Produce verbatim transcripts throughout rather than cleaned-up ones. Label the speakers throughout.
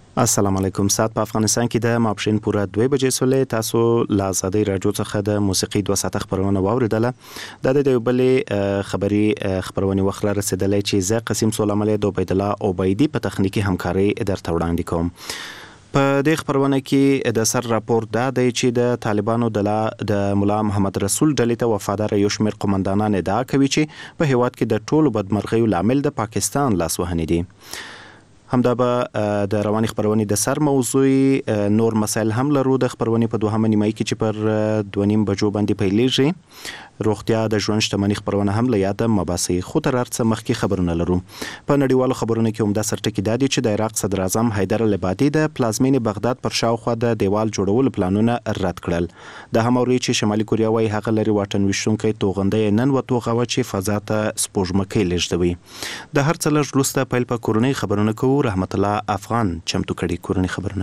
Speaker 1: السلام علیکم. سات په افغانستان کې د ماپښین پوره دوه بجې سولې تاسو لا آزادۍ رادیو څخه د موسیقي دوه ساعته خبرونه واوریدله. د دې یو بلې خبري خبرونه وخت را رسیدلې چې زه قسم سولم له دوه عبد الله عبیدی په تخنیکی همکاري درته وړاندې کوم. په دې خبرونه کې د سر راپور دا دی چې د طالبانو د مولا محمد رسول ډلې ته وفادار یو شمېر قومندانان ادعا کوي چې په هیواد کې د ټولو بدمرغیو لامل د پاکستان لاسوهنې دي. همدا به د رواني خبرونې د سر موضوع نور مسایل هم لرو. د خبرونې په دوهمه نیمه کې چې پر دوه نیم بجو باندې پیلېږي. روغتیا د ژوند شتمنۍ خبرونه هم له یاده مباحث خو تر ارڅ مخکې خبرونه لرو. په نړیوالو خبرونو کې هم د سرټکی دادی چې د عراق صدر اعظم حیدر العبادي د پلازمینې بغداد پر شاوخوا د دیوال جوړولو پلانونه رد کړل. د هموري چې شمالي کوریا وايي هغه لري واټن وشونکي توغندې نن وتوغه چې فضا ته سپوږمکۍ لېږدوي. د هر څه لږ وروسته پیل په کورنۍ خبرونه کوو. رحمت الله افغان چمتو کړي کورنۍ خبرونه.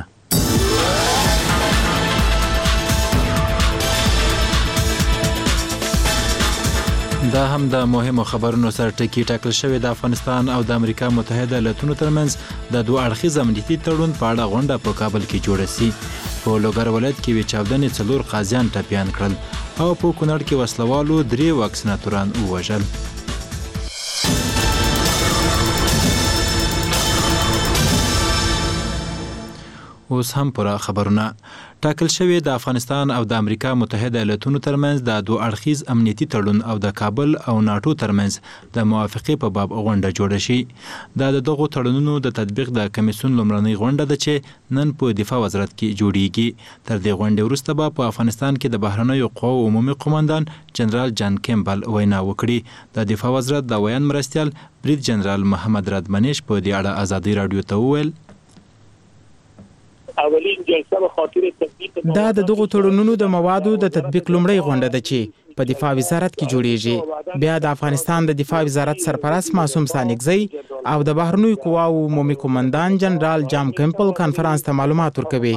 Speaker 2: دا هم د مهمو خبرونو سره ټکی ټاکل شوی د افغانستان او د امریکا متحده ایالاتونو ترمنځ د دوه اړخیز امنیتي تړون په اړه غونډه په کابل کې جوړه شي. په لوګر ولایت کې وی چاودنې څلور قاضیان ټپیان کړل او په کونړ کې وسلوالو درې واکسیناتوران ووژل. اوس هم پوره خبرونه. ټاکل شوی د افغانستان او د امریکا متحده ایالاتونو ترمنځ د دوه اړخیز امنیتي تړون او د کابل او ناتو ترمنځ د موافقې په باب غونډه جوړه شي. دا د دغو تړونونو د تطبیق د کمیسیون لومړنۍ غونډه ده چې نن په دفاع وزارت کې جوړیږي. تر دې غونډې وروسته به په افغانستان کې د بهرنیو قواو عمومي قومندان جنرال جان کیمبل وینا وکړي. د دفاع وزارت د ویان مرستیال برید جنرال محمد رادمنیش په دې اړه ازادي رادیو ته وویل
Speaker 3: اولین جلسه به خاطر تطبیق
Speaker 4: دا د دغو تړونونو د موادو د تطبیق لومړی غونډه ده چې په دفاع وزارت کې جوړیږي. بیا د افغانستان د دفاع وزارت سرپرست معصوم سانګزی او د بهرنیو قواو عمومي قومندان جنرال جام کیمپل کانفرنس ته معلومات ورکوي.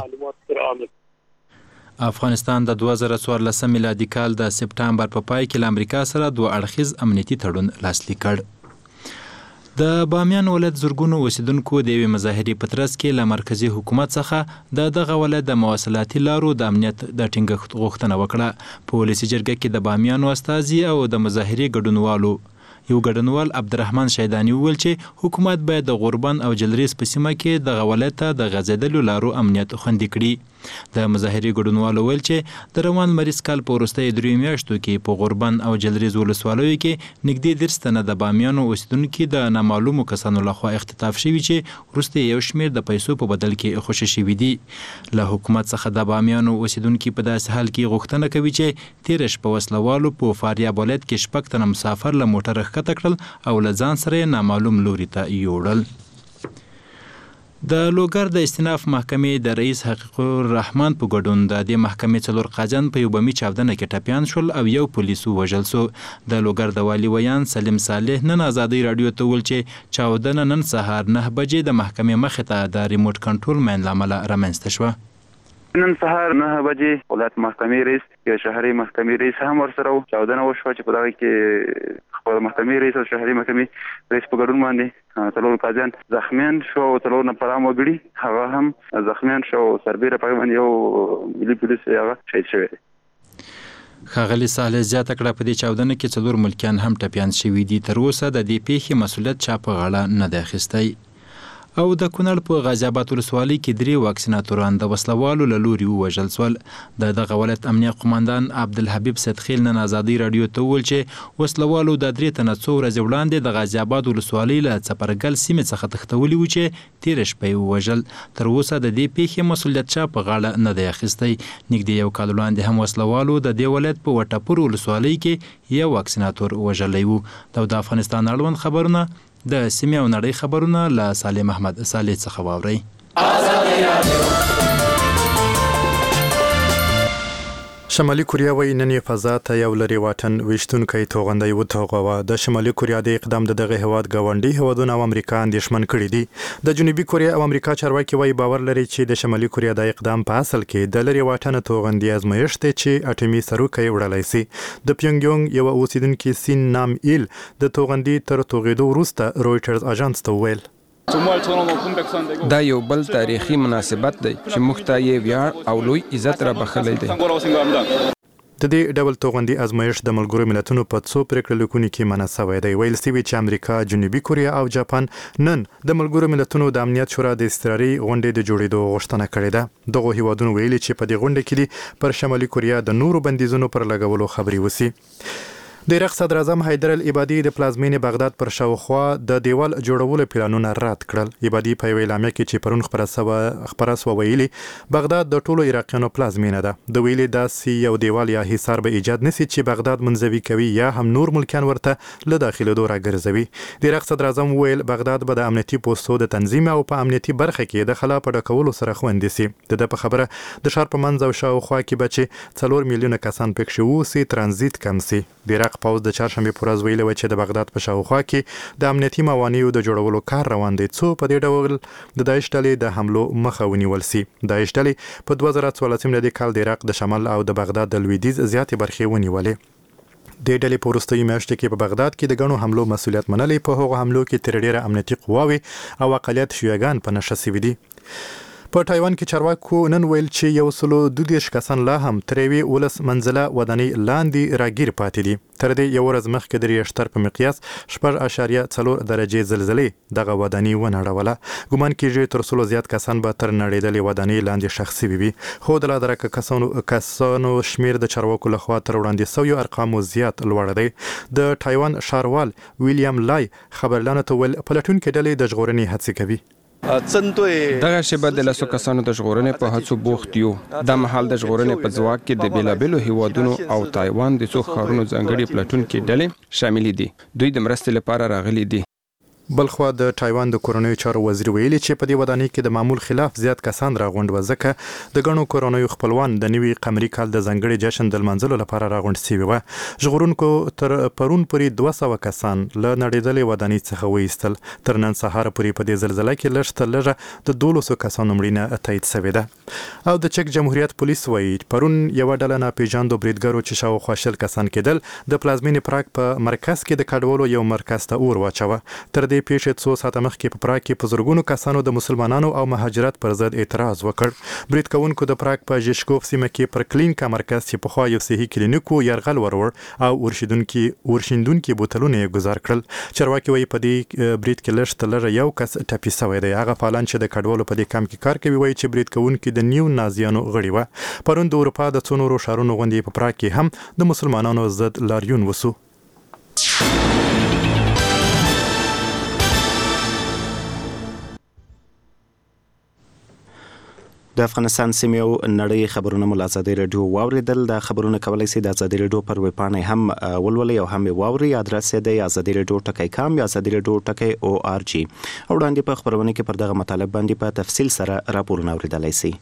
Speaker 2: افغانستان د دوه زره څوارلس میلادي کال د سپټمبر په پای کې له امریکا سره دوه اړخیز امنیتي تړون لاسلیک کړ. د بامیان ولایت زرګونو اوسیدونکو د یوې مظاهرې په ترڅ کې له مرکزي حکومت څخه د دغه ولایت د مواصلاتي لارو د امنیت د ټینګښت غوښتنه وکړه. په ولسي جرګه کې د بامیانو استازي او د مظاهرې ګډونوالو یو ګډونوال عبدالرحمن شیدانی وویل چې حکومت باید د غوربند او جلریز په سیمه کې د ولایت ته د غځېدلو لارو امنیت خوندي کړي. د مظاهرې ګډونوالو ویل چې د روان مریض کال په وروستیو دریو میاشتو کې په غوربند او جلریز ولسوالیو کې نږدې دېرش تنه د بامیانو اوسیدونکي د نامعلومو کسانو لخوا اختطاف شوي چې وروسته یو شمېر د پیسو په بدل کې خوشي شوي دي. له حکومت څخه د بامیانو اوسیدونکي په داسې حال کې غوښتنه کوي چې تېره شپه وسلوالو په فاریاب ولایت کې شپږ تنه مسافر له موټره ښکته کړل او له ځان سره یې نامعلوم لوري ته یوړل. د لوګر د استیناف محکمې د رئیس حقیق الرحمن په ګډون د دې محکمې څلور قاضیان په یو بمي چاودنه کې ټپیان شول او یو پولیس ووژل سو. د لوګر د والي ویان سلیم صالح نن ازادي رادیو ته ویل چې چاودنه نن سهار نه بجې د محکمې مخې ته د ریموټ کنټرول مین له امله رامنځته شوه.
Speaker 5: نن سهار نه بجې ولایت محکمې رئیس یا شهري محکمې رئیس هم ورسره و. چاودنه وشوه چې په دغه کې خپل محکمې رئیس او شهري محکمې رئیس په ګډون باندې څلور قاضیان زخمیان شو او څلور نفر هم وګړي هغه هم زخمیان شو. سربیره په باندې یو ملي پولیس هغه شهید شوی دی.
Speaker 2: ښاغلي صالح زیاته کړه په دې چاودنه کې څلور ملکیان هم ټپیان شوي دي. تر اوسه د دې پیښې مسؤلیت چا په غاړه نه دی اخیستی. او د کونړ په غازي آباد ولسوالۍ کې درې واکسیناتوران د وسلوالو له لوري ووژل شول. د دغه ولایت امنیه قومندان عبدالحبیب سیدخیل نن ازادي رادیو ته وویل چې وسلوالو د درې تنه څو ورځې وړاندې د غازي آباد ولسوالۍ له څپرګل سیمې څخه تښتولي وو چې تېره شپه یې ووژل. تر اوسه د دې پیښې مسؤلیت چا په غاړه نه دی اخیستی. نږدې یو کال وړاندې هم وسلوالو د دې ولایت په وټپور ولسوالۍ کې یو واکسیناتور وژلی و. د افغانستان اړوند خبرونه د سیمې او نړۍ خبرونه له سالم احمد صالح څخه واورئ.
Speaker 6: شمالي کوریا وایي نن یې فضا ته یو لرې واټن ویشتونکی توغندی وتوغوه. د شمالي کوریا د اقدام د دغه هیواد ګاونډي هیوادونه او امریکا اندېښمن کړي دي. د جنوبي کوریا او امریکا چارواکي وایي باور لري چې د شمالي کوریا د اقدام په اصل کې د لرې واټن توغندي ازمایښت دی چې اټومي سروکی وړلی سي. د پیونګ یو اوسیدونکي سین نام ایل د توغندي تر توغېدو وروسته رویټرز اژانس ته وویل
Speaker 7: دا یو بل تاریخي مناسبت دی چې موږ ته یې ویاړ او لوی عزت را بخښلی دی.
Speaker 6: د دې ډول توغندي ازمایښت د ملګرو ملتونو په څو پریکړه لیکونو کې منع شوی دی. ویل شوی چې امریکا، جنوبي کوریا او جاپان نن د ملګرو ملتونو د امنیت شورا د استراري غونډې د جوړېدو غوښتنه کړې ده. دغه هیوادونو ویلي چې په دې غونډه کې پر شمالي کوریا د نورو بندیزونو پر لګولو خبري وسی. د عراق صدر اعظم حیدر العبادي د پلازمینې بغداد پر شاوخوا د دیوال جوړولو پلانونه رد کړل. عبادي په یوه اعلامیه کې چې پرون خبره سوه ویلي بغداد د ټولو عراقیانو پلازمینه ده. د ویلي داسې یو دیوال یا حصار به ایجاد نشي چې بغداد منزوي کوي یا هم نور ملکیان ورته له داخلېدو راګرځوي. د عراق صدر اعظم ویل بغداد به د امنیتي پوستو د تنظیم او په امنیتي برخه کې د خلا په ډکولو سره خوندي سي. د ده په خبره د ښار په منځ او شاوخوا کې به چې څلور میلیونه کسان پکښې ووسي ترانزیت کم سي. د عراق پوځ د چهارشنبې په ورځ ویلي و چې د بغداد په شاوخوا کې د امنیتي موانعو د جوړولو کار روان دی څو په دې ډول د داعش ډلې د حملو مخه ونیول سي. داعش ډلې په دوه زره څوارلسم میلادي کال د عراق د شمال او د بغداد د لویدیځ زیاتې برخې ونیولې. د ډلې په وروستیو میاشتو کې په بغداد کې د ګڼو حملو مسؤلیت منلی. په هغو حملو کې تر ډیره امنیتي قواوې او اقلیت شیعهګان په نښه شوي دي. په تایوان کې چارواکو نن ویل چې یو سلو دوه دېرش کسان لا هم تر یوې ولس منزله ودانۍ لاندې راګیر پاتې دي. تر دې یو ورځ مخکې د ریشتر په مقیاس شپږ اعشاریه څلور درجې زلزلې دغه ودانۍ ونړوله. ګمان کېږي تر سلو زیات کسان به تر نړېدلې ودانۍ لاندې ښخ شوي وي. خو د لا درکه کسانو کسانو شمیر د چارواکو لخوا تر وړاندې شویو ارقامو زیات لوړ دی. د تایوان ښاروال ویلیام لای خبرلانو ته ویل پلټونکې ډلې د ژغورنې هڅې کوي.
Speaker 7: دغه شیبه د لسو کسانو د ژغورنې په هڅو بوخت یو. دا مهال د ژغورنې په ځواک کې د بیلابیلو هیوادونو او تایوان د څو ښارونو ځانګړي پلټونکي ډلې شامل دي. دوی د مرستې لپاره راغلي دي.
Speaker 6: بلخوا د تایوان د کورونیو چارو وزیر ویلي چې په دې ودانۍ کې د معمول خلاف زیات کسان راغونډ و ځکه د ګڼو کورونیو خپلوان د نوي قمري کال د ځانګړي جشن د لمانځلو لپاره راغونډ شوي وو. ژغورونکو تر پرون پورې دوه سوه کسان له نړېدلې ودانۍ څخه وایستل. تر نن سهار پورې په دې زلزله کې لږ تر لږه د دولسو کسانو مړینه تایید شوې ده. او د چک جمهوریت پولیس وایي پرون یوه ډله ناپېژاندو بریدګرو چې شاوخوا شل کسان کېدل د پلازمینې پراګ په مرکز کې د کډوالو یو مرکز ته اور واچوه. تر دې پیښې څو ساعته مخکې په پراګ کې په زرګونو کسانو د مسلمانانو او مهاجرت پر ضد اعتراض وکړ. برید کوونکو د پراګ په ژیشکوف سیمه کې پر کلینکا مرکز چې پخوا یو صحي کلینیک و یرغل ورور او ورشیدونکي ورشیندونکي بوتلونه یې ګزار کړل. چارواکي وایي په دې برید کې لږ تر لږه یو کس ټپي شوی دی. هغه فعالان چې د کډوالو په دې کمپ کې کار کوي وایي چې برید کوونکي د نیو نازیانو غړي وو. پرون د اروپا د څو نورو ښارونو غونډې په پراګ کې هم د مسلمانانو ضد لاریون وسو.
Speaker 1: د افغانستان سیمې او نړۍ خبرونه مو له ازادي راډیو واوریدل. د خبرونه کولای شئ د ازادي راډیو پر ویب پاڼه هم ولولئ او هم واوري. ادرس یې د ازادي راډیو ټکی کام یا ازادي راډیو ټکی او ار جی. او وړاندې په خبرونه کې پر دغه مطالب باندې په تفصیل سره راپورونه اوریدلای شئ.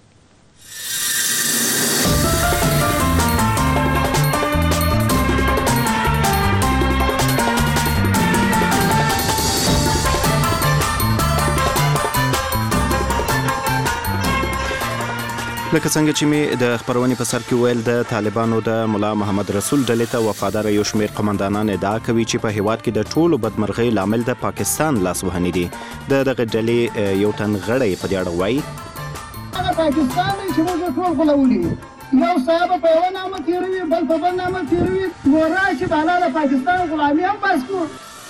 Speaker 1: لکه څنګه چې می د خبرونې په سر کې ویل د طالبانو د مولا محمد رسول ډلې ته وفادار یو شمېر قومندانان ادعا کوي چې په هیواد کې د ټولو بدمرغۍ لامل د پاکستان لاسوهنې دي. د دغه ډلې یو تن غړی په دې اړه وایي
Speaker 8: هغه پاکستان چې موږ ټول غولولي یو صاحب په یو نامه تیروي بل په بل نامه تیروي ورا چې بالا د پاکستان غلامي هم بس کو.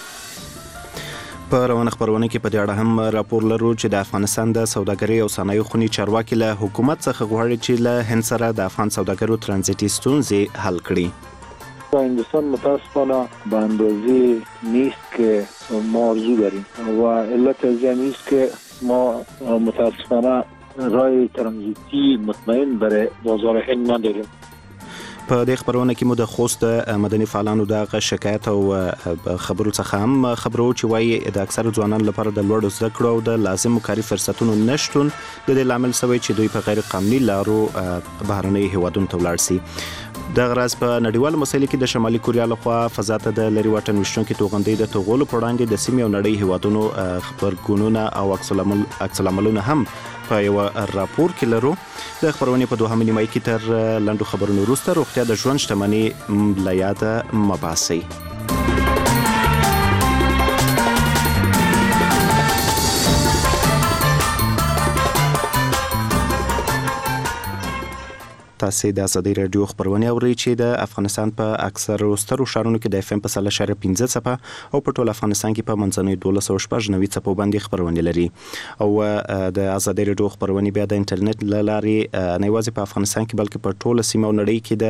Speaker 1: په روانه خبرونه کې په دې اړه هم راپور لرو چې د افغانستان د سوداګرۍ او صنایعو خونی چارواکي له حکومت څخه غواړي چې له هند سره د افغان سوداګرو ترانزیتي ستونزې حل کړي.
Speaker 9: هندوستان متاسفانه به اندازه نیست که ما آرزو داریم و علت از این است که ما متاسفانه راه ترانزیتی مطمئن برای بازار هند نداریم.
Speaker 1: په دې خبرونه کې مو د خوست مدني فعالانو د شکایت او خبرو څخه هم خبرو چې وایي د اکثر ځوانانو لپاره د لوړو زده کړو او د لازمو کاري فرصتونو نشتون د دې لامل شوی چې دوی په غیر قانوني لارو بهرنۍ هیوادونو ته ولاړ شي. د غراس په نړیوالو مسایلو کې د شمالي کوریا لخوا فضا ته د لري واټن وشتونکو توغندۍ د توغولو په وړاندې د سیمې او نړۍ هیوادونو خبرګونونه او عکس العملونه هم په یو راپور کې لرو. د خبرونې په دوهمه نیمایي کې تر لنډو خبرونو وروسته روغتیا د ژوند شتمنۍ له یاده مه باسئ. تاسو د ازادي رادیو خبرونه اورئ چې د افغانستان په اکثر سترو ښارونو کې د اف ام په سل اشاریه پنځه څپه او په ټول افغانستان کې په منځنوي دولس او شپږ نوي څپو باندې خبرونه لري او د ازادي رادیو خبرونه بیا د انټرنیټ لارې نه یوازې په افغانستان کې بلکې په ټوله سیمه او نړۍ کې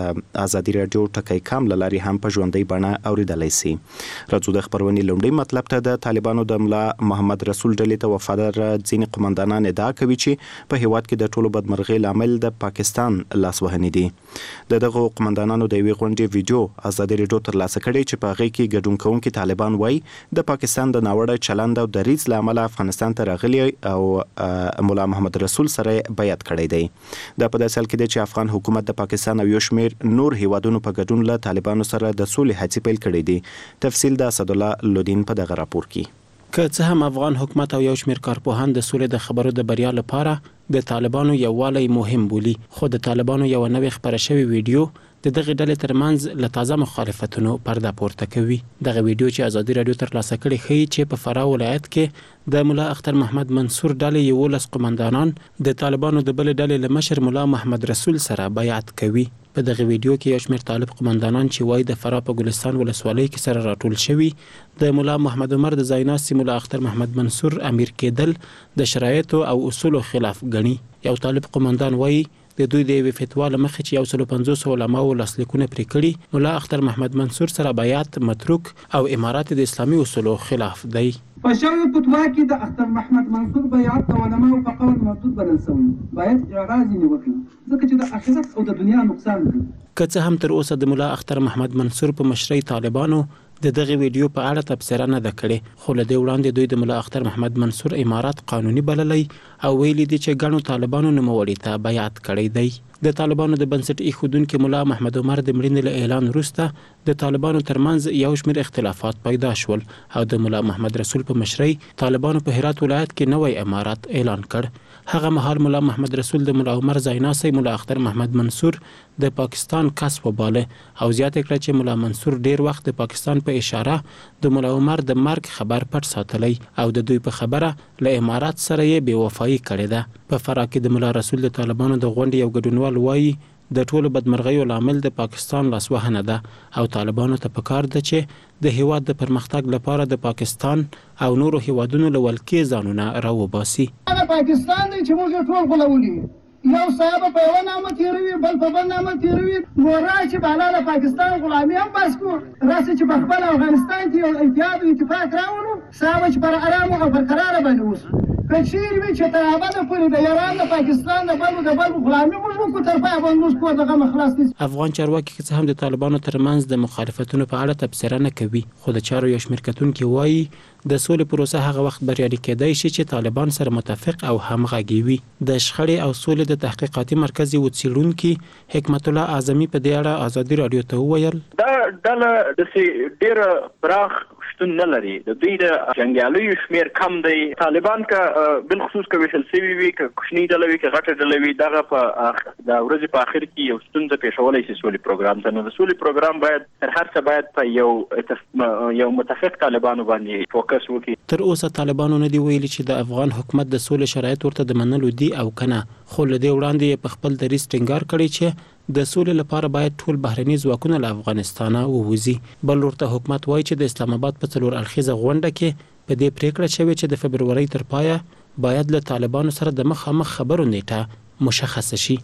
Speaker 1: د ازادي رادیو ټکی کام لارې هم په ژوندۍ بڼه اوریدلای شي. راځو د خبرونه لومړی مطلب ته د طالبانو د ملا محمد رسول ډلې ته وفادار ځینې قومندانان ادعا کوي چې په هیواد کې د ټولو بدمرغۍ لامل د پاکستان لاسوهنې دي. د دغه قومندانانو د یوې غونډې ویډیو ازادي رادیو ترلاسه کړې چې په هغه کې ګډون کوونکي طالبان وایي د پاکستان د ناوړه چلند او دریځ لامل افغانستان ته راغلي او مولا محمد رسول سره بیعت کړی دی. دا په داسې حال کې دی چې افغان حکومت د پاکستان او یو شمېر نور هیوادونو په ګډون له طالبانو سره د سولې هڅې پیل کړې دي. تفصیل د اسدالله لودین په دغه راپور کې.
Speaker 4: که څه هم افغان حکومت او یو شمېر کارپوهان د سولې د خبرو د بریا لپاره د طالبانو یووالی مهم بولي، خو د طالبانو یو نوې خبره شوې ویډیو د دغه ډلې ترمنځ له تازه مخالفتونو پرده پورته کوي. دغه ویډیو چې ازادي رادیو ترلاسه کړې ښیي چې په فراه ولایت کې د مولا اختر محمد منصور ډلې یولس قومندانان د طالبانو د بل ډلې له مشر مولا محمد رسول سره بیعت کوي. په دغه ویډیو کې یو شمېر طالب قومندانان چې وایي د فراه په ګلستان ولسوالۍ کې سره راټول شوي د مولا محمد عمر د ځایناستي مولا اختر محمد منصور امیر کېدل د شرایطو او اصولو خلاف ګڼي. یو طالب قومندان وایي د دوی د یوې فتوا له مخې چې یو سل پنځوس علماو لاسلیکونه پرې کړي، مولا اختر محمد منصور سره بیعت متروک او امارات د اسلامي اصولو خلاف دی.
Speaker 10: په شوی فتوا کې د اختر محمد منصور بیعت د علماو په قول مردود بلل شوی، باید اعراض یې وکړي ځکه چې د آخرت او د دنیا نقصان دی.
Speaker 4: که څه هم تر اوسه د مولا اختر محمد منصور په مشرۍ طالبانو د دغه ویډیو په اړه تبصره نه ده کړې، خو له دې وړاندې دوی د مولا اختر محمد منصور امارات قانوني بللی او ویلي دي چې ګڼو طالبانو نوموړي ته بیعت کړی دی. د طالبانو د بنسټ ایښودونکي مولا محمد عمر د مړینې له اعلان وروسته د طالبانو ترمنځ یو شمېر اختلافات پیدا شول او د مولا محمد رسول په مشرۍ طالبانو په هرات ولایت کې نوی امارات اعلان کړ. هغه مهال مولا محمد رسول د مولا عمر ځایناستی مولا اختر محمد منصور د پاکستان کس وباله او زیاته کړه چې مولا منصور ډیر وخت د پاکستان په اشاره د مولا عمر د مرګ خبر پټ ساتلی او د دوی په خبره له امارات سره یې بې وفایي کړې ده. په فراه کې د مولا رسول د طالبانو د غونډې یو ګډونوال وایي د ټولو بدمرغیو لامل د پاکستان لاسوهنه ده او طالبانو ته پکار ده چې د هیواد د پرمختګ لپاره د پاکستان او نورو هیوادونو له ولکې ځانونه راوباسي.
Speaker 8: پاکستان دی چې موږ ټول غولولي، یو صاحب په یو نامه تیروي بل په بل نامه تیروي، نو راشي بالا د پاکستان غلامي هم بس کو راشي چې په خپل افغانستان کې یو اتحاد او اتفاق راوړو، صاحب چې پر آرام او برقرار باندې اوسو. کچیر وی چې تر ابد پورې د ایران د پاکستان د بل د بل غلامي موږ کو تر پای باندې کو دغه مخلاص دي.
Speaker 4: افغان چارواکي چې هم د طالبانو ترمنځ د مخالفتونو په اړه تبصره نه کوي، خو د چارو یو شمېر کتونکي وایي د سولې پروسه هغه وخت بریالي کېدای شي چې طالبان سره متفق او همغږي وي. د شخړې او سولې د تحقیقاتي مرکز یو څېړونکي حکمت الله اعظمي په دې اړه ازادي رادیو ته وویل
Speaker 3: دا ډله د ډیر پراخ شتون نه لري، د دوی د جنګیالیو شمیر کم دی. طالبان کا بالخصوص که ویشل سوي وي که کوچنۍ ډله وي که غټه ډله وي، دغه په د ورځې په اخر کې یو ستونزه پیښولی شي سولې پروګرام ته. نو د سولې پروګرام باید تر هر څه باید په یو یو متفق طالبانو باندې فوکس وکړي.
Speaker 4: تر اوسه طالبانو نه دی ویلي چې د افغان حکومت د سولې شرایط ورته د منلو دي او کنه، خو له دې وړاندې په خپل دریځ ټینګار کړی چې د سولې لپاره باید ټول بهرني ځواکونه له افغانستانه ووځي. بل ورته حکومت وایي چې د اسلام آباد په څلور اړخیزه غونډه کې په دې پریکړه شوې چې د فبرورۍ تر پایه باید له طالبانو سره د مخامخ خبرو نیټه مشخصه شي.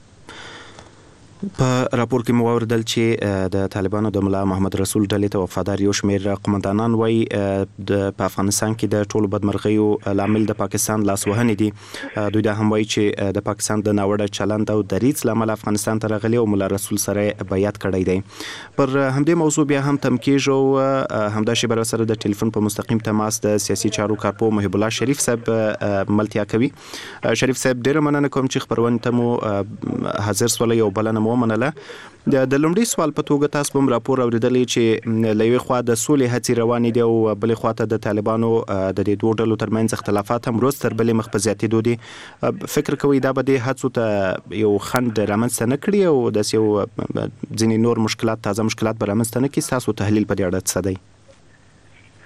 Speaker 1: په راپور کې مو اوریدل چې د طالبانو د مولا محمد رسول ډلې ته وفادار یو شمېر قومندانان وایي د په افغانستان کې د ټولو بدمرغیو لامل د پاکستان لاسوهنې دي. دوی دا هم وایي چې د پاکستان د ناوړه چلند او دریځ لامل افغانستان ته راغلي او مولا رسول سره بیعت کړی دی. پر همدې موضوع بیا هم تم کېږي او همدا شی بر سره د ټلیفون په مستقیم تماس د سیاسي چارو کارپو محب الله شریف صاحب ملتیا کوي. شریف صاحب ډیره مننه کوم چې خبرونه ته مو حاضر سول. یو بلنه ومنله. د لومړي سوال په توګه تاسو هم راپور اوریدلې چې لوی خوا د سولې هڅې روانې دي او بلې خوا ته د طالبانو د دې دوه ډلو ترمنځ اختلافات هم روز تر بلې مخ په زیاتېدو دي. فکر کوي دا به د هڅو ته یو خنډ رامنځته نه کړي او د یو ځینې نور مشکلات تازه مشکلات به رامنځته نه کړي؟ تاسو تحلیل په دې اړه څه دی؟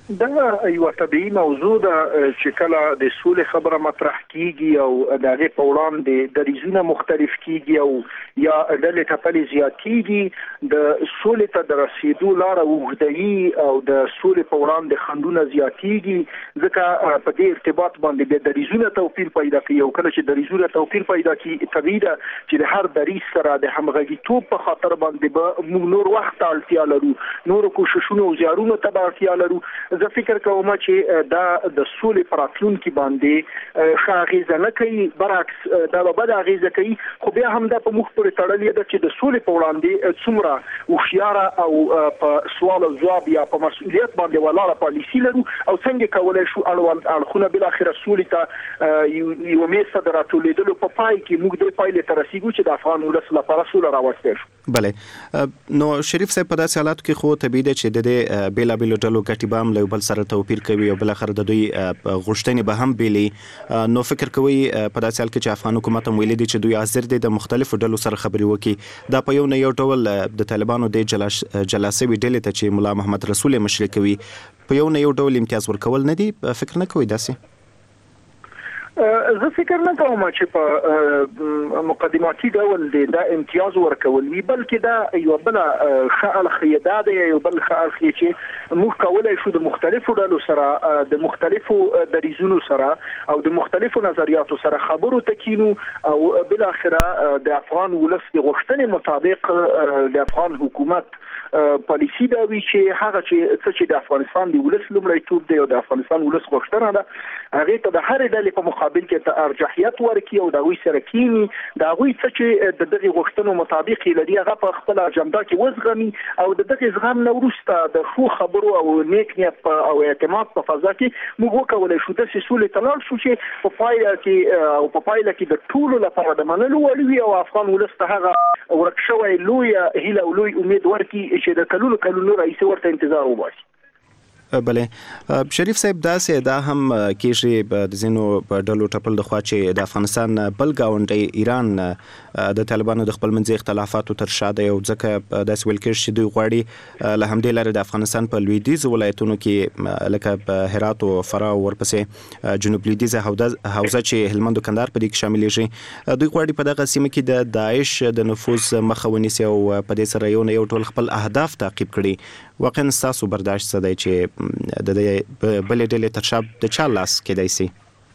Speaker 3: دا یو طبيعي موضوع ده چې کله د سولې خبره مطرح کیږي او د هغه په وړاندې د ریزونه مختلف کیږي او یا د لټپلې زیاتېږي د سولې ته د رسیدو لار وغځي او د سولې په وړاندې خندونه زیاتېږي ځکه په دې ارتباط باندې د ریزونه توپیر پیدا کوي او کله چې د ریزونه توپیر پیدا کوي طبيعي ده چې د هر دریس سره د همغږیتوب په خاطر باندې به موږ نور وخت اړتیا لرو نور کوششونه او زیارونه ته اړتیا لرو زه فکر کوم چې دا د سولې پراتلونکو باندې شاغیزه نه کوي برعکس دا به د اغیزه کوي خو بیا هم دا په مخ پورې تړلې ده چې د سولې په وړاندې څومره وخیاره او په سوال او جواب یا په مسؤلیت باندې ولاړه پالیسی لرو او څنګه کولای شو اړوند اړخونه بل اخر سولې ته یو میسه دراتولیدلو په پای کې موږ د پایلې تر رسیدو چې د افغان ولس لپاره سوله راوستل شو.
Speaker 1: بله نو شریف صاحب په داسې حالاتو کې خو طبيعي ده چې د بیل بیل ډلو ګټي بام له بل سره توپیر کوي او بل اخر د دوی غوښتنې به هم بیلي نو فکر کوي په داسې حال کې چې افغان حکومت هم ویلي دي چې دوی حاضر دي د مختلفو ډلو سره خبري وکړي دا په یو نه یو ډول د طالبانو د جلسې ډلې ته چې مولا محمد رسول مشري کوي په یو نه یو ډول امتیاز ورکول نه دي فکر نه کوي داسې
Speaker 3: زه فکر نه کوم چې په مقدماتي ډول دا امتیاز ورکول وی بلکې دا یو بل خال خیداد یو بل خال چې موږ کولای شو د مختلفو ډلو سره د مختلفو دریزونو سره او د مختلفو نظریاتو سره خبرو تکینو او بل اخره د افغان ولس د غوښتنې مطابق د افغان حکومت پالیسی دا وی چې هغه چې څه چې د افغانستان د ولس لومړیتوب دی او د افغانستان ولس غوښتنه ده هغه ته د هر ډلې په مقابل کې ته ارجحیت ورکړي او دا وی سره کینی دا وی څه چې د دغه غوښتنو مطابق لري هغه په خپل اجنډا کې وزغمي او د دغه زغم نه وروسته د خو خبرو او نیک نیت او اعتماد په فضا کې موږ وکولای شو د سولې تلل شو چې په پایله کې او په پایله کې د ټولو لپاره د منلو وړ او افغان ولس ته هغه ورکشوي لوی هیله او لوی امید ورکړي چې د کلونو کلونو رئیس ورته انتظار وباسي.
Speaker 1: بله شریف صاحب داسې دا هم کېږي د زینو ډلو ټپل د خوا چې د افغانستان بل ګاونډي ایران د طالبانو د خپل منځي اختلافاتو تر شا دی او ځکه داسې ویل کېږي چې دوی غواړي له همدې لارې د افغانستان په لویدیځ ولایتونو کې لکه هرات او فراه ورپسې جنوب لویدیځ حوزه چې هلمند او کندهار په دې کې شاملېږي دوی غواړي په دغه سیمه کې د داعش د نفوذ مخه ونیسي او په دې سره یو نه یو ټول خپل اهداف تعقیب کړي واقعا تاسو برداشت څه دی چې د بلې ډلې تر شا د چا لاس کېدای شي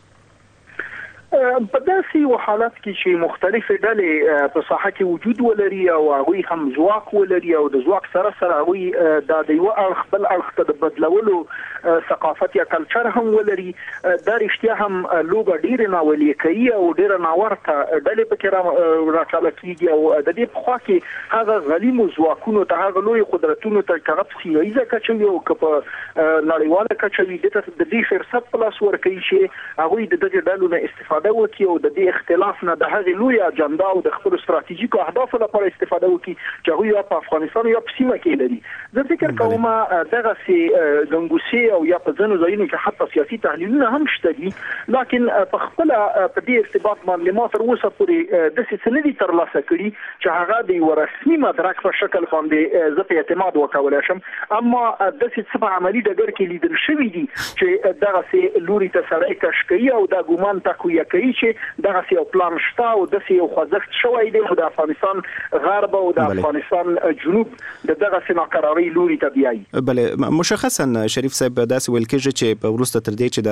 Speaker 3: په داسې حالات کې چې مختلفې ډلې په ساحه کې وجود ولري او هغوی هم ځواک ولري او د ځواک سره سره هغوی د یو اړخ بل اړخ ته د بدلولو ثقافت یا کلچر هم ولري دا رښتیا هم لوبه ډېره ناولي کوي او ډېره ناورته ډلې پکې راټاله کېږي او د دې په خوا کې هغه غلیمو ځواکونو ته هغه لوی قدرتونو ته هغه سیاسي کچوي او په نړیواله کچوي د دې فرصت پلاس ورکوي چې هغوی د دغه ډلو نه استفاده وکړي او د دې اختلاف نه د هغې لوی اجنډا او د خپل ستراتیژیکو اهدافو لپاره استفاده وکړي چې هغوی یا په افغانستان یا په سیمه کې لري. زه فکر کوم دغسې ګنګوسې او یا په ځینو ځایونو کې حتی سیاسي تحلیلونه هم شته دي لکن په خپله په دې ارتباط باندې ما تر اوسه پورې داسې څه نه دي ترلاسه کړي چې هغه د یو رسمي مدرک په شکل باندې زه په اعتماد وکولی شم اما داسې څه په عملي ډګر کې لیدل شوي دي چې دغسې لوري ته سړی کش کوي او دا ګمان تقویه کوي چې دغه یو پلان شته او د یو خوځښت شوی دی د افغانستان غرب او د افغانستان جنوب د دغه ناقراری لوري ته بیایي.
Speaker 1: بله مشخصا شریف صاحب داسې ویل کېږي چې په وروسته تر دې چې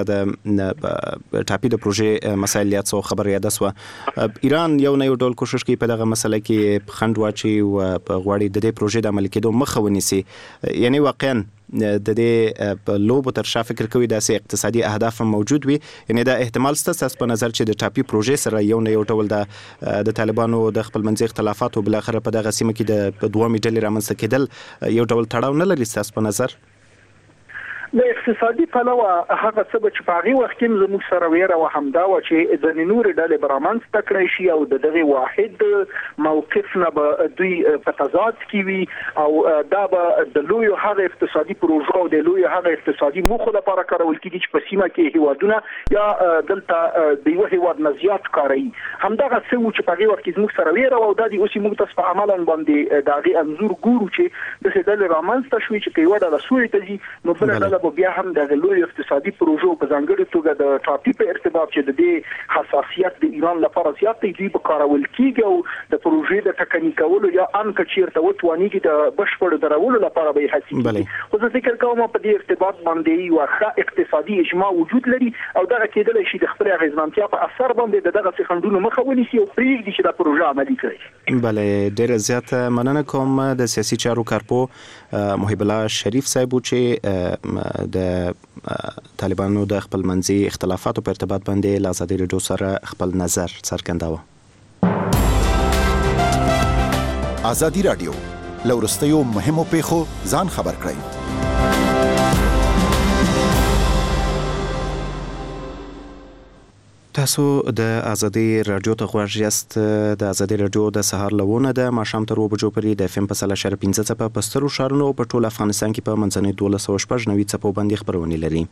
Speaker 1: د ټاپي د پروژې مسایل یاد سو خبر یاد سو ایران یو نه یو ډول کوشش کوي په دغه مسله کې خند واچي او غواړي د دې پروژې د عمل کېدو مخه ونیسي یعنی واقعا د دې لوبو تر شا فکر کوي داسې اقتصادي اهداف موجود وي یعنی دا احتمال ستاسو په نظر چې د ټاپي پروژې سره یو نه یو ډول د د طالبانو د خپل منځي اختلافات او بل اخر په دغه سیمه کې د دوه ډلې رامنځته کېدل یو ډول تړاو نه لري ستاسو په نظر؟
Speaker 3: د اقتصادي پلوه هغه څه چې په هغه وخت کې زموږ سره ویره و همدا و چې د نور ډلې برامنځ تکړه شي او د دغه واحد موقف نه به دوی په تضاد کې وي او دا به د لوی هغه اقتصادي پروژو او د لوی هغه اقتصادي موخو لپاره کارول کېږي چې په سیمه کې هیوادونه یا دلته د یو هیواد نه زیات کاروي همدغه څه چې په هغه وخت کې زموږ سره ویره او د دې اوسې موږ تاسو په عملاً باندې د هغه انزور ګورو چې د څه ډلې رامنځته شوي چې په یو ډول سوري ته دي نو بل ډول
Speaker 11: به بیا هم د لوی اقتصادي پروژو په ځانګړي توګه د ټاپي په ارتباط چې د دې حساسیت د ایران لپاره زیات دی دوی به کارول کیږي او د پروژې د ټکني کولو یا ان کچیرته وتوانیږي د بشپړ درولو لپاره به هڅې کوي. خو زه فکر کوم په دې ارتباط باندې یو ښه اقتصادي اجماع وجود لري او دا کېدل شي د خپل اغیزمنتیا په اثر باندې دغه څخندونو مخه ونیسي او پریږدي چې دا پروژه عملي کړي.
Speaker 1: بله ډیره زیاته مننه کوم د سیاسي چارو کارپو محب الله شریف صاحب چې د طالبانو د خپل منځي اختلافاتو په ارتباط باندې له ازادي راډیو سره خپل نظر څرګنداوه.
Speaker 12: ازادي راډیو لورستیو مهمو پیښو ځان خبر کړئ.
Speaker 1: تاسو د ازادي راډیو ته غوږ یاست. د ازادي راډیو د سهار لونه د ماښام تر اوه بجو پورې د اف ام په سل اشاره پنځه څپه په سترو ښارونو په ټول افغانستان کې په منځنۍ دولس سوه شپږ نوي څپو باندې خپرونې لري.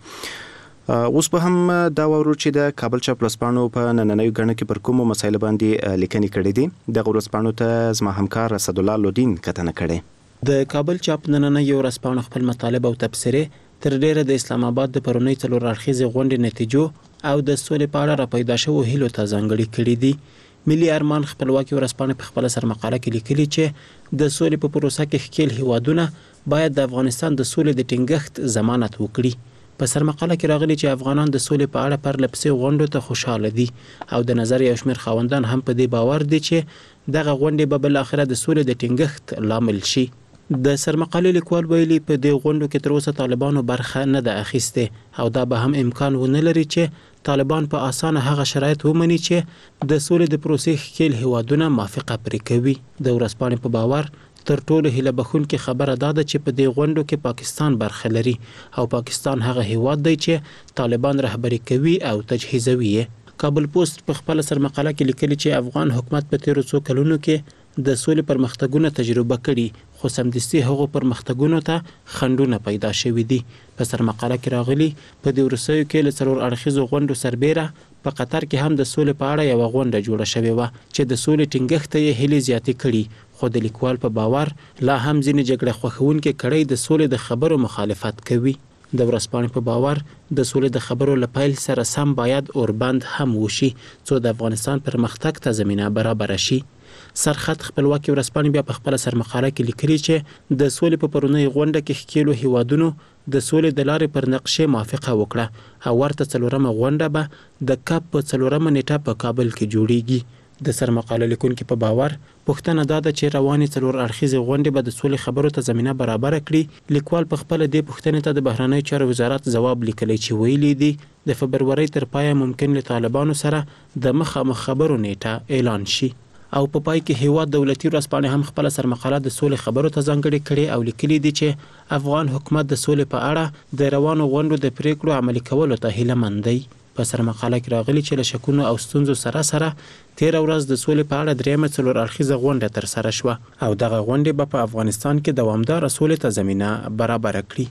Speaker 1: اوس به هم دا وورو چې د کابل چاپ ورځپاڼو په نننیو ګڼه کې پر کومو مسایلو باندې لیکنې کړې دي. دغه ورځپاڼو ته زما همکار اسدالله لودین کتنه کړې.
Speaker 13: د کابل چاپ نننۍ ورځپاڼه خپل مطالب او تبصرې تر ډیره د اسلام آباد د پرونی څلور اړخیزې غونډې نتیجو او د سولې په اړه را پیدا شوو هیلو ته ځانګړي کړي دي. ملي ارمان خپلواکي ورځپاڼه په خپل سرمقاله کې لیکلي چې د سولې په پروسه کې ښکیل هیوادونه باید د افغانستان د سولې د ټینګښت ضمانت وکړي. په سرمقاله کې راغلي چې افغانان د سولې په اړه پر لپسې غونډو ته خوشاله دي او د نظر یو شمېر خاوندان هم په دې باور دي چې دغه غونډې به بل اخره د سولې د ټینګښت لامل شي. د سرمقالې لیکوال ویلي په دې غونډو کې تر اوسه طالبانو برخه نه ده اخیسته او دا به هم امکان ونه لري چې طالبان په اسانه هغه شرایط ومني چې د سولې د پروسې ښکیل هیوادونه موافقه پرې کوي. د ورځپاڼې په باور تر ټولو هیله بخښونکې خبره دا ده چې په دې غونډو کې پاکستان برخه لري او پاکستان هغه هیواد دی چې طالبان رهبري کوي او تجهیزوي یې. کابل پوسټ په خپل سرمقاله کې لیکلي چې افغان حکومت په تیرو څو کلونو کې د سولې پرمختګونه تجربه کړي خو سمدستي هغو پرمختګونو ته خنډونه پیدا شوي دي. په سرمقاله کې راغلي په دې وروستیو کې له څلور اړخیزو غونډو سربیره په قطر کې هم د سولې په اړه یوه غونډه جوړه شوې وه چې د سولې ټینګښت ته یې هیلې زیاتې کړي. خو د لیکوال په باور لا هم ځینې جګړه خوښونکي کړۍ د سولې د خبرو مخالفت کوي. د ورځپاڼې په باور د سولې د خبرو له پیل سره سم باید اوربند هم وشي څو د افغانستان پرمختګ ته زمینه برابره شي. سرخط خپلواکي ورځپاڼې بیا په خپله سرمقاله کې لیکلي چې د سولې په پرونۍ غونډه کې ښکیلو هیوادونو د سولې د لارې پر نقشې موافقه وکړه او ورته څلورمه غونډه به د کپ په څلورمه نیټه په کابل کې جوړیږي. د سرمقاله لیکونکي په باور پوښتنه دا ده چې روانې څلور اړخیزې غونډې به د سولې خبرو ته زمینه برابره کړي. لیکوال په خپله دې پوښتنې ته د بهرنیو چارو وزارت ځواب لیکلی چې ویلي دي د فبرورۍ تر پایه ممکن له طالبانو سره د مخامخ خبرو نیټه اعلان شي. او په پای کې هیواد دولتي ورځپاڼې هم خپله سرمقاله د سولې خبرو ته ځانګړې کړې او لیکلي دي چې افغان حکومت د سولې په اړه د روانو غونډو د پریکړو عملي کولو ته هیله مند دی. په سرمقاله کې راغلي چې له شکونو او ستونزو سره سره تیره ورځ د سولې په اړه دریمه څلور اړخیزه غونډه ترسره شوه او دغه غونډې به په افغانستان کې دوامداره سولې ته زمینه برابره کړي.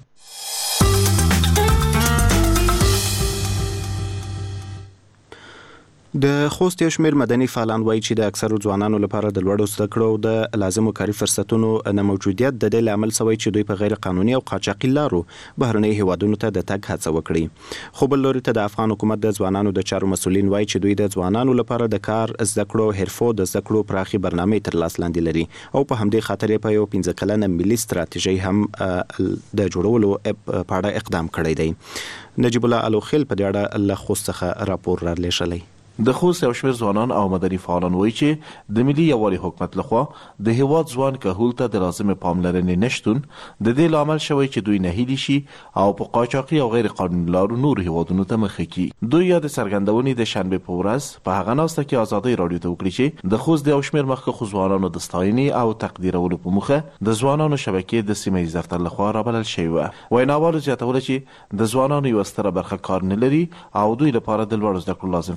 Speaker 1: د خوست یو شمېر مدني فعالان وایي چې د اکثرو ځوانانو لپاره د لوړو زده کړو د لازمو کاري فرصتونو نه موجودیت د دې لامل شوی چې دوی په غیر قانوني او قاچاقي لارو بهرنۍ هیوادونو ته د تګ هڅه وکړي. خو بل لوري ته د افغان حکومت د ځوانانو د چارو مسؤلین وایي چې دوی د ځوانانو لپاره د کار زده کړو حرفو د زده کړو پراخي برنامې تر لاس لاندې لري او په همدې خاطر یې په یو پنځه کلنه ملي ستراتیژۍ هم د جوړولو په اړه اقدام کړی دی. نجیب الله الوخیل په دې اړه له خوست څخه راپور را لېږلی.
Speaker 14: د خوست یو شمېر ځوانان او مدني فعالان وایي چې د ملي یووالي حکومت لخوا د هیواد ځوان کهول ته د لازمې پاملرنې نشتون د دې لامل شوی چې دوی نهیلي شي او په قاچاقي او غیر قانوني لارو نور هیوادونو ته مخه کړي. دوی یا د څرګندونې د شنبې په ورځ په هغه ناسته کې ازادۍ راډیو ته وکړي چې د خوست د یو شمېر مخکښو ځوانانو د ستاینې او تقدیرولو په موخه د ځوانانو شبکې د سیمه ییز دفتر لخوا رابلل شوې وه. ویناوالو زیاتوله چې د ځوانانو یوه ستره برخه کار نه لري او دوی لپاره د لوړو زده کړو لازم فرصتونه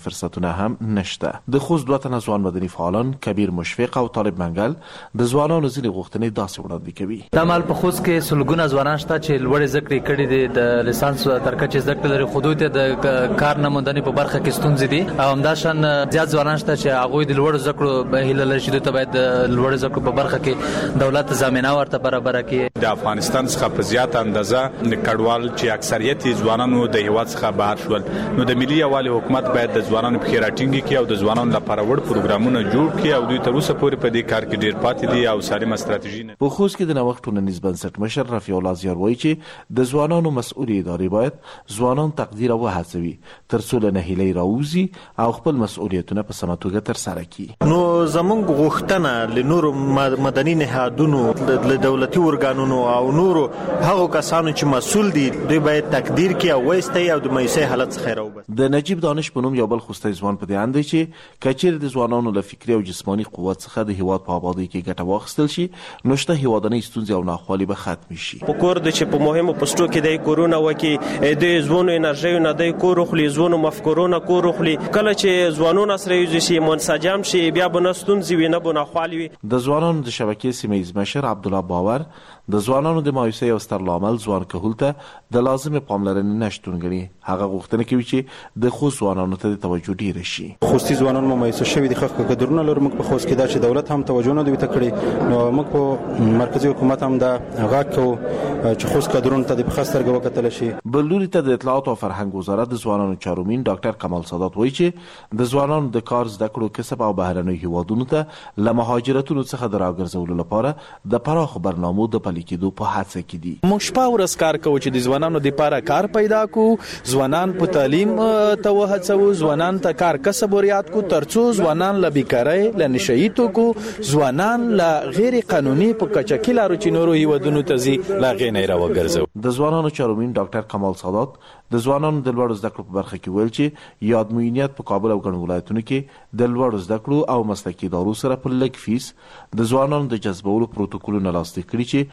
Speaker 14: توجه هم نشته. د خوست دوه تنه ځوان مدني فعالان کبیر مشفق او طالب منګل د ځوانانو ځینې غوښتنې داسې وړاندې کوي.
Speaker 15: د مال په خوست کې سلګونه ځوانان شته چې لوړې زده کړې کړې دي، د لیسانس تر کچې زده کړې لري، خو دوی ته د کار نه موندنې په برخه کې ستونزې دي او همداشان زیات ځوانان شته چې هغوی د لوړو زده کړو هیله لري چې دوی ته باید د لوړو زده کړو په برخه کې دولت ضامنه ورته برابره کړي.
Speaker 16: د افغانستان څخه په زیات اندازه کډوال چې اکثریت ځوانانو د هیواد څخه بهر شول، نو د ملي یوالي حکومت باید د ځوانانو په راټینګ کې او د ځوانانو لپاره وړ پروګرامونه جوړ کړي او دوی تر اوسه پورې په دې کار کې ډیر پاتې دي او سالمه ستراتیژي نه.
Speaker 14: په خوست کې د نوښت ټولنیز بنسټ مشر رفیع الله زیار وایي چې د ځوانانو مسؤلې ادارې باید ځوانان تقدیر او هڅوي ترڅو له نهیلۍ راووځي او خپل مسؤلیتونه په سمه توګه ترسره کړي.
Speaker 17: نو زمونږ غوښتنه له نورو مدني نهادونو، له دولتي ارګانونو او نورو هغو کسانو چې مسؤل دي دوی باید تقدیر کړي او وایستی او د مایوسۍ حالت څخه راوباسي.
Speaker 14: د نجیب دانش په نوم یو بل خوستی ځوان په دې اند دی چې کچېرې د ځوانانو له فکري او جسماني قوت څخه د هیواد په آبادۍ کې ګټه واخیستل شي نو شته هیوادنۍ ستونزې او ناخوالې به ختمې شي.
Speaker 18: په کور د چې په مهمو پوسټو کې د کورونه وکي د ځوانو انرژیو نه د کور خلی ځوانو مفکورونه کور خلی کله چې ځوانونه سره یو شي منسجم شي بیا به ستونزې وي نه به ناخوالې وي.
Speaker 14: د ځوانانو د شبکې سیمه ییز مشر عبدالله باور د ځوانانو د مایوسۍ او ستر لامل ځوان کهول ته د لازمې پاملرنې نشتون ګڼي. هغه غوښتنه کوي چې د خوست ځوانانو ته د توجه ډیره شي.
Speaker 19: خوستي ځوانان مو مایوسه شوي دي، خخ کډرونه لرو موږ په خوست کې دا چې دولت هم توجه نه دوی ته کړي، نو موږ په مرکزی حکومت هم دا غاک کو چې خوست کډرونه ته د خاص ترګه وکتل شي.
Speaker 14: بل لوري ته د اطلاعات او فرهنګ وزارت د ځوانانو چارمین ډاکټر کمال سادات وایي چې د ځوانانو د کار زده کړو کسب او بهرنیو هیوادونو ته له مهاجرتونو څخه د راګرځولو لپاره د پراخو برنامو د پلي کېدو په هڅه کې دي.
Speaker 20: موږ شپه ورځ کار کوو چې د ځوانانو لپاره کار پیدا کو، ځوانان په تعلیم ته وهڅو، ځوانان ته کار کسب وريات کو ترڅو ځوانان له بیکارۍ له نشئی توکو، ځوانان له غیر قانوني په کچکي لارو چې نورو هیوادونو ته ځي لا غینې را وګرځو.
Speaker 14: د ځوانانو چارمین ډاکټر کمال سادات د ځوانانو د لوړو زده کړو په برخه کې ویل چې یاد معینیت په کابل او ګڼو ولایتونو کې د لوړو زده کړو او مسلکي ادارو سره په لږ فیس د ځوانانو د جذبولو پروتوکولونه لاسلیک کړي چې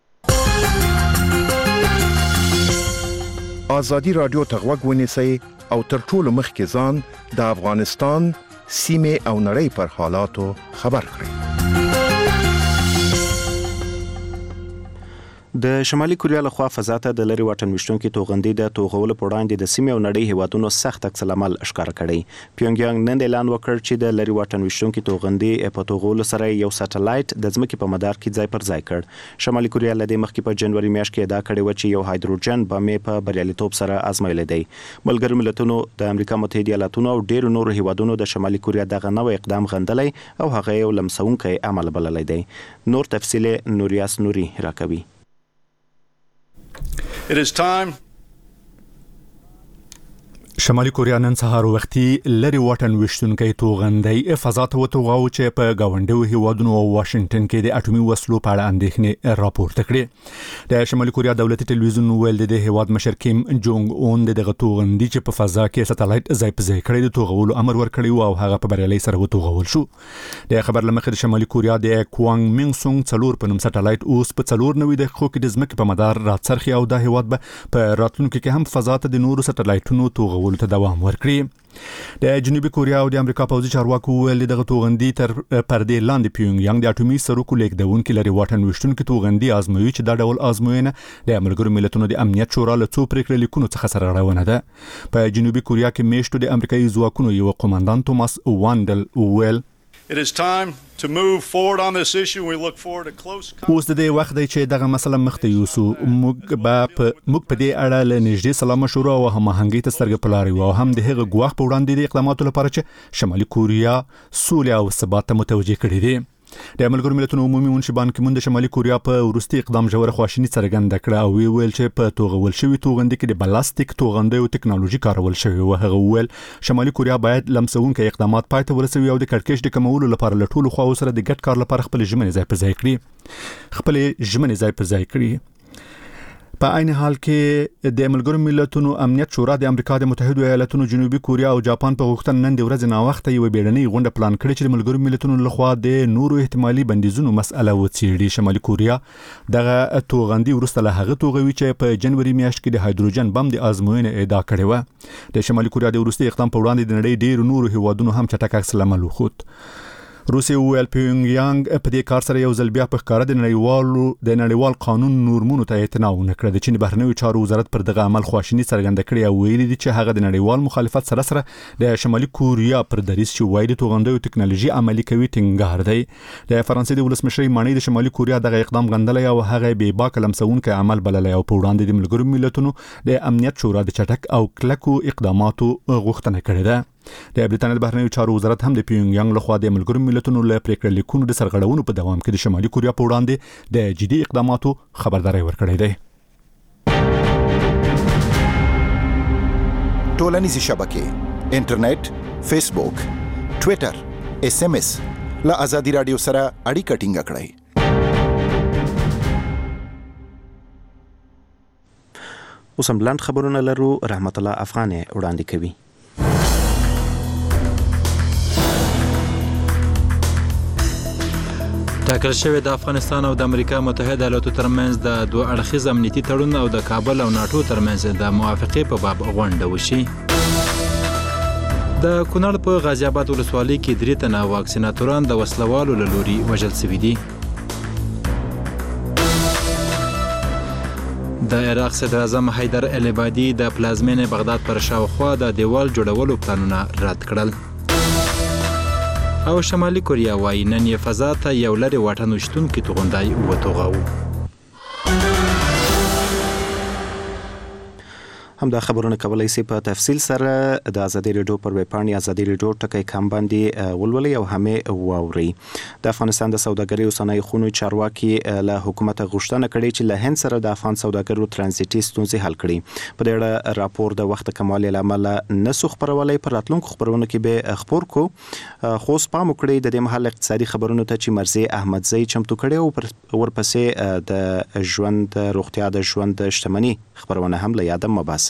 Speaker 12: ازادي رادیو ته غوږ ونیسئ او تر ټولو مخکې ځان د افغانستان سیمې او نړۍ پر حالاتو خبر کړئ.
Speaker 1: د شمالي کوریا لخوا فضا ته د لري واټن وشتونکو توغندي د توغولو په وړاندې د سیمې او نړۍ هیوادونو سخت عکس العمل ښکار کړی. پیونګیانګ نن اعلان وکړ چې د لري واټن وشتونکو توغندي په توغولو سره یو سټلایټ د ځمکې په مدار کې ځای پر ځای کړ. شمالي کوریا لدې مخکې په جنوري میاشت کې ادعا کړې و چې یو هایدروجن بم په بریالیتوب سره ازمایلی دی. ملګرو ملتونو د امریکا متحده ایالاتونو او ډیرو نورو هیوادونو د شمالي کوریا دغه نوې اقدام غندلی او هغه یو لمسونکی عمل بللی دی. نور تفصیل نوریاس نوري راکوي.
Speaker 21: It is time
Speaker 6: شمالي کوریا نن سهار وختي لري واټن وشتونکي توغندي فضا ته وتوغاو چې په گاونډیو هیوادونو او واشنگټن کې د اټومي وسلو په اړه اندېښنې راپورته کړې. د شمالي کوریا دولتي ټلویزیون ویل د هیواد مشر کیم جونګ اون دغه توغندي چې په فضا کې سټلایټ ځای په ځای کړی د توغولو امر ورکړی او هغه په بریالي سره وتوغول شو. د خبر لمخې د شمالي کوریا د کوانګ مینګ سونګ څلور په نوم سټلایټ اوس په څلور نوي دقیقو کې د ځمکې په مدار راڅرخي او د هیواد په راتلونکو کې هم فضا ته د نورو سټلایټونو توغول ته دوام ورکړي. د جنوبي کوریا او د امریکا پوځي چارواکو ویل دغه توغندي تر پردې لاندې پیونګیانګ د اټومي سرکو لیکدونکو لري واټن وشتونکو توغندي ازموي چې دا ډول ازموینه د ملګرو ملتونو د امنیت شورا له څو پریکړې لیکونو څخه سره روانه ده. په جنوبي کوریا کې میشتو د امریکایي ځواکونو یو قوماندان توماس واندل ویل
Speaker 21: It is time to move forward on this issue. We look forward to close
Speaker 6: اوس د دې وخت دی چې دغه مسله مخته یوسو موږ به موږ په دې اړه له نږدې سلا مشوره او هماهنګۍ ته سترګې په لارې او هم د هغه ګواښ په وړاندې د اقداماتو لپاره چې شمالي کوریا سولې او ثبات ته متوجه کړي دي. د ملګرو ملتونو عمومي منشي بان کی مون د شمالي کوریا په وروستي اقدام جوړه خواشینی څرګنده کړه او ویل چې په توغول شوی توغندي کې د بلاستیک توغندي او ټکنالوژي کارول شوی او هغه ویل شمالي کوریا باید لمسونکي اقدامات پای ته ورسوي او د کړکېچ د کمولو لپاره له ټولو خواو سره د ګډ کار لپاره خپل ژمنې ځای پر ځای کړي خپل ژمنې ځای پر ځای کړي. په عین حال کې د ملګرو ملتونو امنیت شورا د امریکا د متحده ایالاتونو جنوبي کوریا او جاپان په غوښتنه نن د ورځې نا وخت یو بیړنۍ غونډه پلان کړې چې د ملګرو ملتونو لخوا د نورو احتمالي بندیزونو مسأله وڅېړي. شمالي کوریا دغه توغندي وروسته له هغه توغوي چې په جنوري میاشت کې د هایدروجن بم د ازموینې ادعا کړې و. د شمالي کوریا د وروستي اقدام په وړاندې د نړۍ ډېر نورو هیوادونو هم چټک عکس العمل وښود. روسیه ویل پیونګ یانګ په دې کار سره یو ځل بیا په ښکاره د نړیوالو د نړیوال قانون نورمونو ته اعتنا ونه کړه. د چین بهرنیو چارو وزارت پر دغه عمل خواشیني څرګنده کړې او ویلي دي چې هغه د نړیوال مخالفت سره سره د شمالي کوریا پر دریځ چې وایي د توغندیو ټکنالوژي عملي کوي ټینګار دی. د فرانسې د ولسمشر مانی د شمالي کوریا دغه اقدام غندلی او هغه بې باکه لمسونکی عمل بللی او په وړاندې د ملګرو ملتونو د امنیت شورا د چټک او کلکو اقداماتو غوښتنه کړې ده. د برېټانیا د بهرنیو چارو وزارت هم د پیونګ یانګ لخوا د ملګرو ملتونو له پریکړې لیکونو د سرغړونو په دوام کې د شمالي کوریا په وړاندې د جدي اقداماتو خبرداري ورکړې ده.
Speaker 5: ټولنیزې شبکې انټرنیټ، فیسبوک، ټوئیټر، اس ام اس له ازادي رادیو سره اړیکه ټینګه کړئ.
Speaker 1: اوس هم بلند خبرونه لرو. رحمت الله افغان وړاندې کوي.
Speaker 2: ټاکل شوی د افغانستان او د امریکا متحده ایالاتو ترمنځ د دوه اړخیز امنیتي تړون او د کابل او ناټو ترمنځ د موافقې په باب غونډه وشي. د کونړ په غازی آباد ولسوالۍ کې درې تنه واکسیناتوران د وسلوالو له لوري وژل شوي دي. د عراق صدر اعظم حیدر العبادي د پلازمینې بغداد پر شاوخوا د دیوال جوړولو پلانونه رد کړل. او شمالي کوریا وايي نن یې فضا ته یو لرې واټن وشتونکي توغندی وتوغاوه.
Speaker 1: هم دا خبرونه کولای شي په تفصیل سره د ازادي رادیو پر ویب پاڼې ازادي رادیو ټکی کم باندې ولولي او همې واوري. د افغانستان د سوداګرۍ او صنایع خونو چارواکي له حکومت غوښتنه کړې چې له هند سره د افغان سوداګرو ترانزیټي ستونزې حل کړي. په دې اړه راپور د وخت کمال لامل نسو خبرولای پر راتلونکو خبرونه کې به خبر کو. خو سپام کړی د دې محل اقتصادي خبرونو ته چې مرزي احمدزی چمتو کړي او ورپسې د ژوند روغتیا د ژوند شتمنۍ خبرونه هم له یاده مباسي.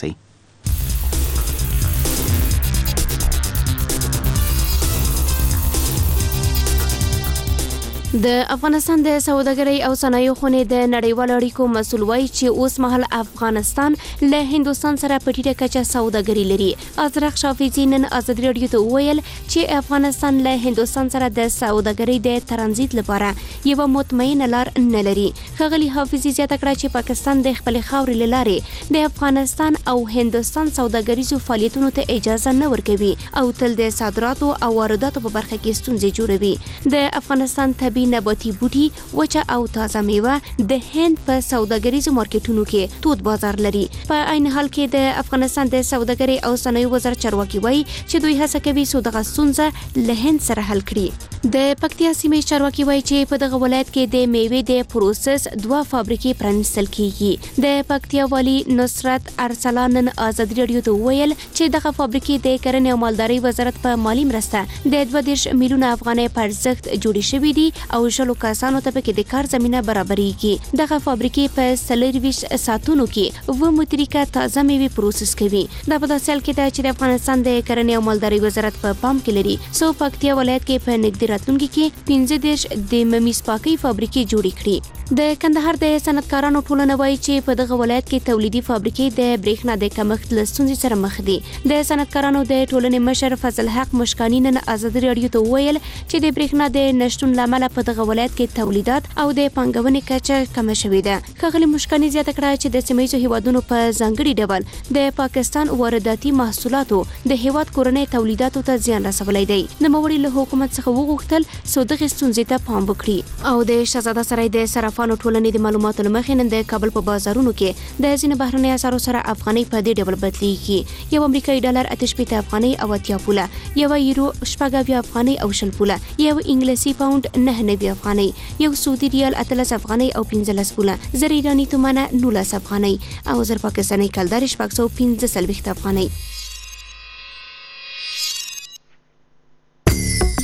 Speaker 22: د افغانستان د سوداګرۍ او صنایعو خونې د نړیوالو اړیکو مسؤل وایي چې اوس مهال افغانستان له هندوستان سره په ټیټه کچه سوداګري لري. ازرق شافعي نن ازادي رادیو ته وویل چې افغانستان له هندوستان سره د سوداګرۍ د ترانزیت لپاره یو مطمئن لار نه لري. ښاغلي حافظي زیاته کړه چې پاکستان د خپل خاورې له لارې د افغانستان او هندوستان سوداګریزو فعالیتونو ته اجازه نه ورکوي او تل د صادراتو او وارداتو په برخه کې ستونزې جوړوي. د افغانستان طبي نباتي بوټي، وچه او تازه میوه د هند په سوداګریزو مارکیټونو کې تود بازار لري. په عین حال کې د افغانستان د سوداګرۍ او صنایعو وزارت چارواکي وایي چې دوی هڅه کوي څو دغه ستونزه له هند سره حل کړي. د پکتیا سیمې چارواکي وایي چې په دغه ولایت کې د میوې د پروسس دوه فابریکې پرانیستل کیږي. د پکتیا والی نصرت ارسلان نن ازادي رادیو ته وویل چې دغه فابریکې د کرنې او مالدارۍ وزارت په مالی مرسته د دوه دېرش میلیونه افغانۍ په ارزښت جوړې شوې دي او شلو کسانو ته پکې د کار زمينه برابرېږي. دغه فابریکې په سلریویش ساتونو کې و متریکه تازه میوې پروسس کوي. دا په داسې حال کې ده چې د افغانستان د کرنې او مالدارۍ وزارت په پام کې لري سو پکتیا ولایت کې په نږدې راتلونکي کې پنځه دېرش د ممیز پاکۍ فابریکې جوړې کړي. د کندهار د صنعتکارانو ټولنه وایي چې په دغه ولایت کې تولیدي فابریکې د برېښنا د کمښت له ستونزې سره مخ دي. د صنعتکارانو د ټولنې مشر فضل حق مشکانی نن ازادي رادیو ته وویل چې د برېښنا د نشټون لامل په دغه ولایت کې تولیدات او د پانګونې کچه کمه شوې ده. ښاغلي مشکانی زیاته کړه چې د سیمه ییزو هیوادونو په ځانګړي ډول د پاکستان وارداتي محصولاتو د هیواد کورنۍ تولیداتو ته زیان رسولی دی. نوموړي له حکومت څخه وغوښتل څو دغې ستونزې ته پام وکړي. او د شهزاده سرای د صرافانو ټولنې د معلوماتو له مخې نن د کابل په بازارونو کې د ځینو بهرنۍ اسعارو سره افغانۍ په دې ډول بدلیږي. یو امریکایي ډالر اته شپېته افغانۍ او اتیا پوله، یو یورو شپږ اویا افغانۍ او شل پوله، یو انګلیسي پاوند نه نوي افغانۍ، یو سعودي ریال اتلس افغانۍ او پنځلس پوله، زر ایراني تومانه نولس افغانۍ او زر پاکستاني کلدار شپږ سوه پنځه څلوېښت افغانۍ.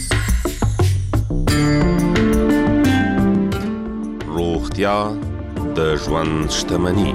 Speaker 23: روغتیا
Speaker 7: د ژوند شتمني.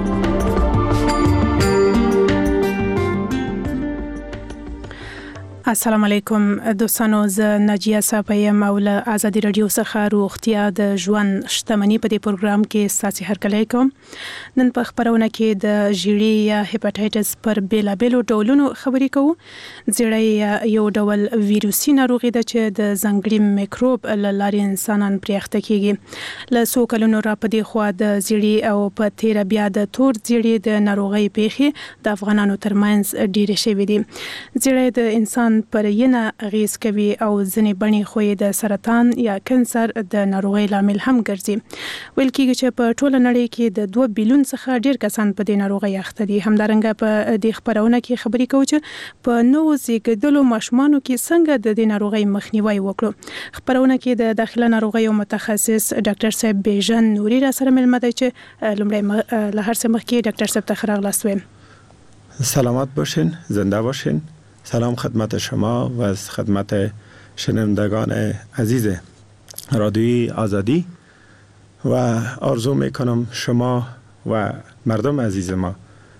Speaker 9: السلام علیکم دوستانو، زه ناجیه صاحب او له آزادي رادیو څخه روغتیا د ژوند شتمني په دې پروګرام کې ستاسو هرکلی کوم. نن په خبرونه کې د ژیړي یا هپاتایټس پر بیلابیلو ډولونو خبرې کوو. ژیړی یو ډول ویروسي ناروغي ده چې د ځانګړي میکروب له لارې انسانان پرې اخته کیږي. له څو کلونو را په دې خوا د ژیړي او په تیر بیا د تور ژیړي د ناروغي پیښې د افغانانو ترمنځ ډېرې شوې دي. ژیړی د انسان پر ینه غیز کوي او ځنې بڼې خو د سرطان یا کانسر د ناروغۍ لامل هم ګرځي. ویل کېږي چې په ټوله نړۍ کې د دوه بیلیون څخه ډیر کسان په دې ناروغۍ اخته دي. همدارنګه په دې خبرونه کې خبرې کوو چې په نوو زیږیدلو ماشومانو کې څنګه د دې ناروغۍ مخنیوي وکړو. خبرونه کې د داخله ناروغیو متخصص ډاکټر صاحب بیژن نوري را سره ملمه دی چې لومړی له هر څه مخکې ډاکټر صاحب ته ښه راغلاست وایم.
Speaker 23: سلامت باشین، زنده باشین. سلام خدمت شما و از خدمت شنوندگان عزیز رادیوی آزادی و آرزو میکنم شما و مردم عزیز ما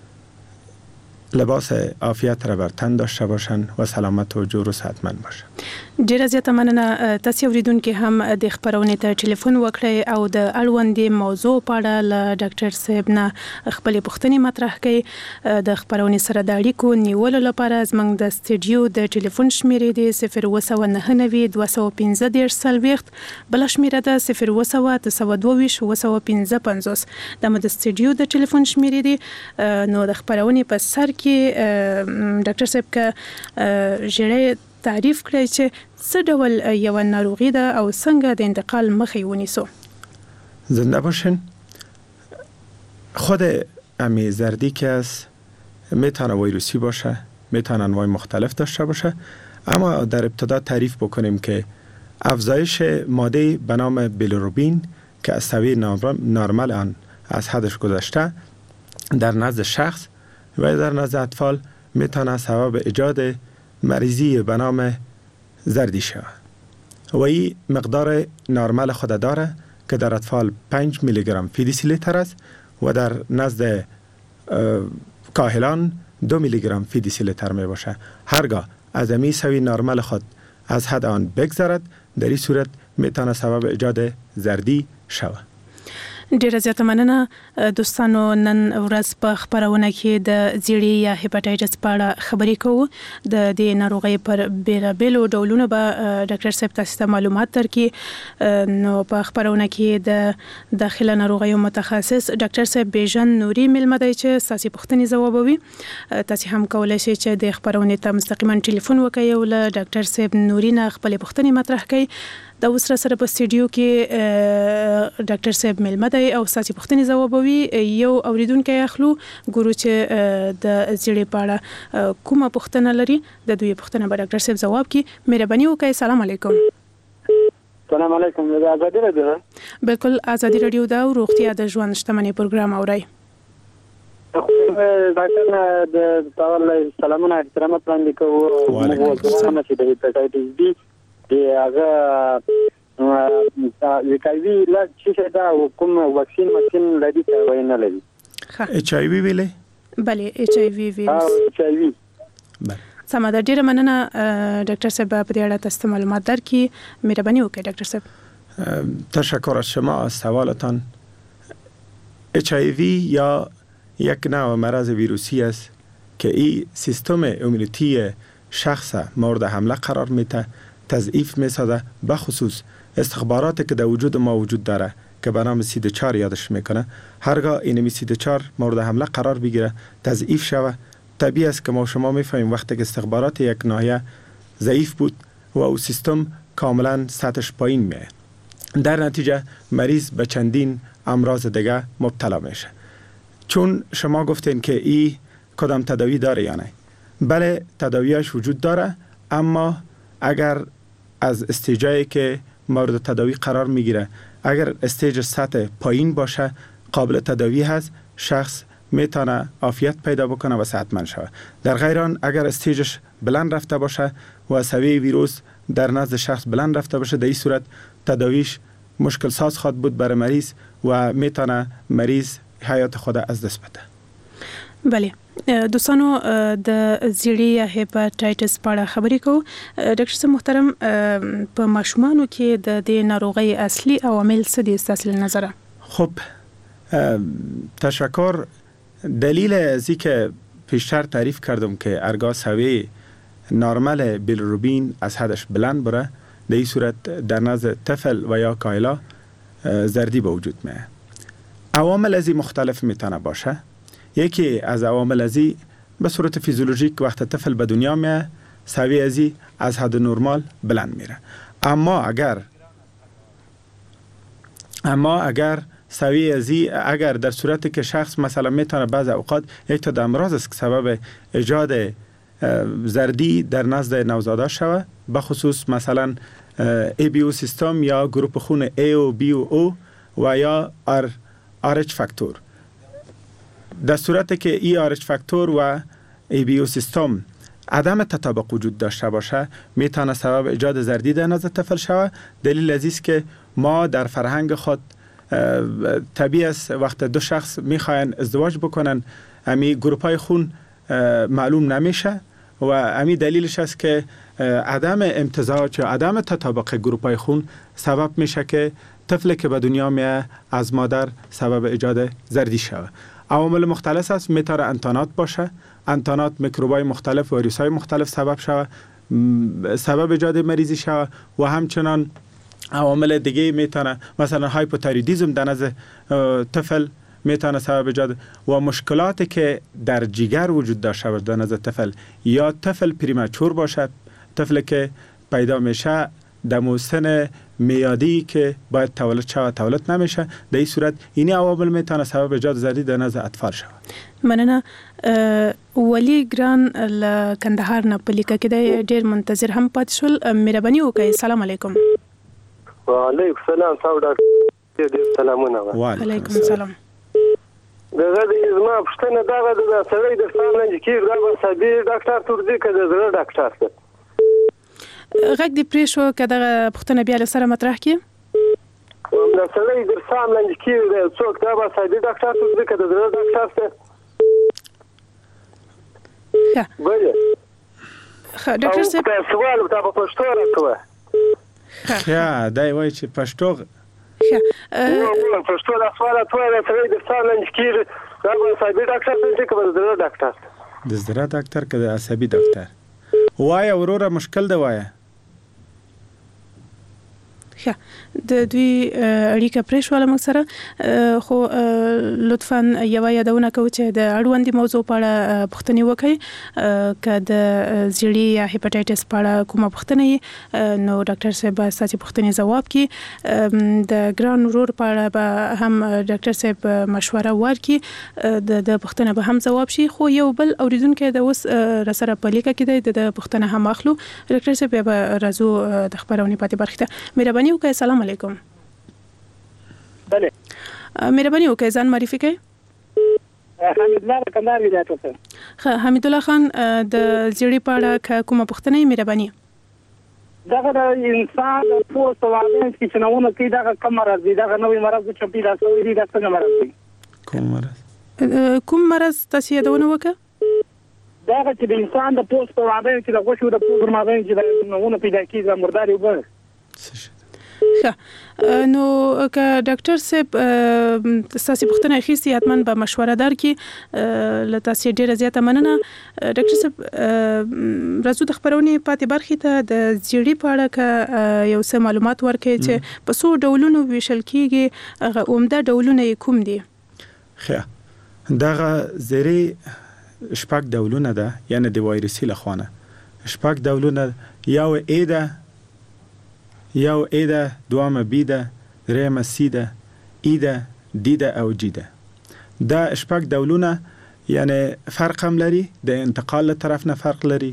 Speaker 23: لباس عافیت را بر تن داشته باشند و سلامت و جور و صحتمند باشند.
Speaker 9: ډیره زیاته مننه. تاسو اوریدونکو هم د خبرونې ته ټلیفون وکړئ او د اړوندې موضوع په اړه له ډاکټر صاحب نه خپل پوښتنې مطرح کړئ. د خبرونې سره د اړیکو نیولو لپاره زموږ د سټوډیو د ټلیفون شمیرې دی صفر اووه سوه نهه نوي دوه سوه پنځه دېرش څلوېښت، بله شمیره ده صفر اووه سوه اته سوه دوه ویشت اووه سوه پنځه پنځوس. دا مو د سټوډیو د ټلیفون شمیرې دي. نو د خبرونې په سر کې ډاکټر صاحب کا ژیړی تعریف کړئ چې څه ډول یو ناروغي ده او څنګه د انتقال مخه ونیسو.
Speaker 23: زنده باشین. خود امی زردی که است میتونه ویروسی باشه، میتونه انواع مختلف داشته باشه، اما در ابتدا تعریف بکنیم که افزایش ماده به نام بیلیروبین که از سویه نرمال آن از حدش گذشته در نزد شخص و در نزد اطفال میتونه سبب ایجاد مریضی به نام زردی شود و این مقدار نرمال خود داره که در اطفال پنج میلی گرم فی دیسی لیتر است و در نزد کاهلان دو میلی گرم فی دیسی لیتر می باشه. هرگاه از امی سوی نرمال خود از حد آن بگذرد در این صورت میتونه سبب ایجاد زردی شود.
Speaker 9: ډیره زیاته مننه دوستانو. نن ورځ په خبرونه کې د ژیړي یا هپاتایټس په اړه خبرې کوو. د دې ناروغۍ پر بیلابیلو ډولونو به ډاکټر صاحب تاسو ته معلومات درکړي. نو په خبرونه کې د داخله ناروغیو متخصص ډاکټر صاحب بیژن نوري ملمه دی چې تاسو پوښتنې ځوابوي. تاسو هم کولای شئ چې د خبرونې ته مستقیما ټلیفون وکړئ او له ډاکټر صاحب نوري نه خپل پوښتنې مطرح کړئ. د اوس سره په سټوډیو کې ډاکټر صاحب ملمه دی او تاسو پوښتنې ځوابوي. یو اوریدونکو اخلو ګورو چې د ژیړي په اړه کومه پوښتنه لري. د دوی پوښتنه به ډاکټر صاحب ځواب کړي. مهرباني وکړئ. سلام علیکم.
Speaker 24: سلام علیکم. د آزادي رادیو.
Speaker 9: بالکل آزادي رادیو دا روغتیا د ژوند شتمنۍ پروګرام اورئ.
Speaker 24: ډاکټر نه د تاسو سلامونه احترامات وړاندې کوو.
Speaker 23: وعلیکم السلام.
Speaker 24: د هپاتایټس بی دی هغه وکایوي لا چې دا کوم واکسین ماشين لري ته وینه لري.
Speaker 23: ایچ آی وی ویلې؟
Speaker 9: بله ایچ آی وی ویروس.
Speaker 24: ایچ آی وی.
Speaker 9: سمه ده. ډیره مننه ډاکټر صاحب په دې اړه تاسو معلومات درکړي. مهرباني وکړئ ډاکټر صاحب.
Speaker 23: تشکر از شما از سوالتان. ایچ آی وی یا یک نوع مرض ویروسی است که این سیستم ایمنیتی شخص مورد حمله قرار میده، تضعیف میسازه، به خصوص استخباراتی که در وجود ما وجود داره که به نام سی دی چهار یادش میکنه. هرگاه اینمی سی دی چهار مورد حمله قرار بگیره، تضعیف شوه، طبیعی است که ما شما میفهمیم وقتی که استخبارات یک ناحیه ضعیف بود و او سیستم کاملا سطحش پایین میاد، در نتیجه مریض به چندین امراض دیگه مبتلا میشه. چون شما گفتین که این کدام تداوی داره یا نه، بله تداویش وجود داره، اما اگر از استیجایی که مورد تداوی قرار میگیره اگر استیج سطح پایین باشه قابل تداوی هست، شخص میتونه عافیت پیدا بکنه و صحتمند شود. در غیر آن اگر استیجش بلند رفته باشه و سویه ویروس در نزد شخص بلند رفته باشه، در این صورت تداویش مشکل ساز خواهد بود برای مریض و میتونه مریض حیات خود از دست بده.
Speaker 9: بله دوستانو د زیړی یا هپاتایټس په اړه خبرې کوو. ډاکټر صاحب محترم په ماشومانو کې د دې ناروغۍ اصلي عوامل څه دي ستاسو له نظره؟
Speaker 23: خب تشکر. دلیل از اینکه پیشتر تعریف کردم که ارگاه سوی نرمال بیلیروبین از حدش بلند بره، در این صورت در نزد طفل و یا کایلا زردی به وجود میاد. عوامل ازی مختلف میتونه باشه. یکی از عوامل ازی به صورت فیزیولوژیک وقت طفل به دنیا میاد سوی ازی از حد نرمال بلند میره. اما اگر اما اگر سوی ازی اگر در صورتی که شخص مثلا میتونه بعض اوقات یک تا امراض است که سبب ایجاد زردی در نزد نوزاده شوه، به خصوص مثلا ای بی او سیستم یا گروپ خون A و B و O و یا آر آرچ فاکتور. در صورتی که ای آرچ فاکتور و ای بی او سیستم عدم تطابق وجود داشته باشه میتونه سبب ایجاد زردی در نزد طفل شوه. دلیل از است که ما در فرهنگ خود طبیعی است وقت دو شخص میخواین ازدواج بکنن امی گروپای خون معلوم نمیشه و امی دلیلش است که عدم امتزاج یا عدم تطابق گروپای خون سبب میشه که طفلی که به دنیا میاد از مادر سبب ایجاد زردی شوه. عوامل مختلف است، میتونه انتانات باشه، انتانات میکروبای مختلف و ویروسای مختلف سبب شوه، سبب ایجاد مریضی شوه و همچنان عوامل دیگه میتونه مثلا هایپوتایرویدیسم در نزد طفل میتونه سبب ایجاد و مشکلاتی که در جگر وجود داشته باشه در نزد طفل یا طفل پریمچور باشه، طفل که پیدا میشه در موسن میادی که باید تولد شود تولد نمیشه، در این صورت این عوامل میتونه سبب ایجاد زردی در نزد اطفال شود.
Speaker 9: مننه. ولی ګران له کندهار نه په لیکه کې د ډیر منتظر هم پات شول. مهرباني وکړئ. السلام علیکم.
Speaker 4: وعلیکم السلام. تاسو ډاکټر دې سلامونه.
Speaker 9: وعلیکم السلام.
Speaker 4: دغه د زما پښتنه دغه د سړی د سامنے کې راغلی سبي ډاکټر تر دې کې د زړه ډاکټر څه
Speaker 9: غږ دې پرې شو که دغه پښتنه بیا له سره مطرح کړي.
Speaker 4: د سړی د سامنے کې څوک دا به سبي ډاکټر تر دې کې د زړه ډاکټر څه
Speaker 9: ښه
Speaker 4: وایي.
Speaker 9: ښه ډاکټر صاحب
Speaker 4: سوال ته په پښتو راکوه.
Speaker 23: ښه دا وایي چې پښتو
Speaker 9: ښه
Speaker 4: پښتو د سوال ته د سړی د سامنے کې دا به سبي ډاکټر څه کې د زړه ډاکټر
Speaker 23: د زړه ډاکټر که د عصبي ډاکټر وای اوروره مشکل ده وای.
Speaker 9: ښه د دوی اړیکه پرې شوله موږ سره، خو لطفا یوه یادونه کوو چې د اړوندې موضوع په اړه پوښتنې وکړئ. که د زیړي یا هپاټایټس په اړه کومه پوښتنه وي نو ډاکټر صاحب به ستاسې پوښتنې ځواب کړي. د ګران ورور په اړه به هم ډاکټر صاحب مشوره ورکړي، د پوښتنه به هم ځواب شي. خو یو بل اوریدونکی د اوس راسره په لیکه کې دی، د پوښتنه هم اخلو. ډاکټر صاحب بیا به راځو د خپرونې پاتې برخې ته. مهرباني وکړئ. السلام علیکم.
Speaker 24: بله
Speaker 9: مهرباني وکړئ ځان معرفي کړئ.
Speaker 24: حمید الله کندهار ولایت څخه.
Speaker 9: ښه حمید الله خان د زیړي په اړه کومه پوښتنه یې مهرباني؟
Speaker 24: دغه د انسان د پوست او وینز کې چې نوونه کوي دغه کوم مرض دی؟ دغه نوې مرض چې پیدا شوی دی دا څنګه مرض دی؟
Speaker 23: کوم مرض؟
Speaker 9: کوم مرض تاسو یادونه وکړه؟
Speaker 24: دغه چې د انسان د پوست او وینز چې د غوښو د پوست مابین چې د نوونه پیدا کیږي مرداري وبره.
Speaker 9: ښه نو که ډاکټر صاحب ستاسې پوښتنه اخیستې حتما به مشوره درکړي. له تاسې ډېره زیاته مننه. ډاکټر صاحب راځو د خپرونې پاتې برخې ته. د زیړي په اړه که یو څه معلومات ورکړئ چې په څو ډولونو ویشل کیږي، هغه عمده ډولونه یې کوم دي؟
Speaker 23: ښه دغه زیړي شپږ ډولونه ده، یعنی د وایرسي له خوا نه شپږ ډولونه. یو ای ده، یو ای ده، دوامه بی ده، دریمه سی ده، ای ده، دی ده او جی ده. دا شپږ ډولونه یعنی فرق هم لري، د انتقال له طرف نه فرق لري.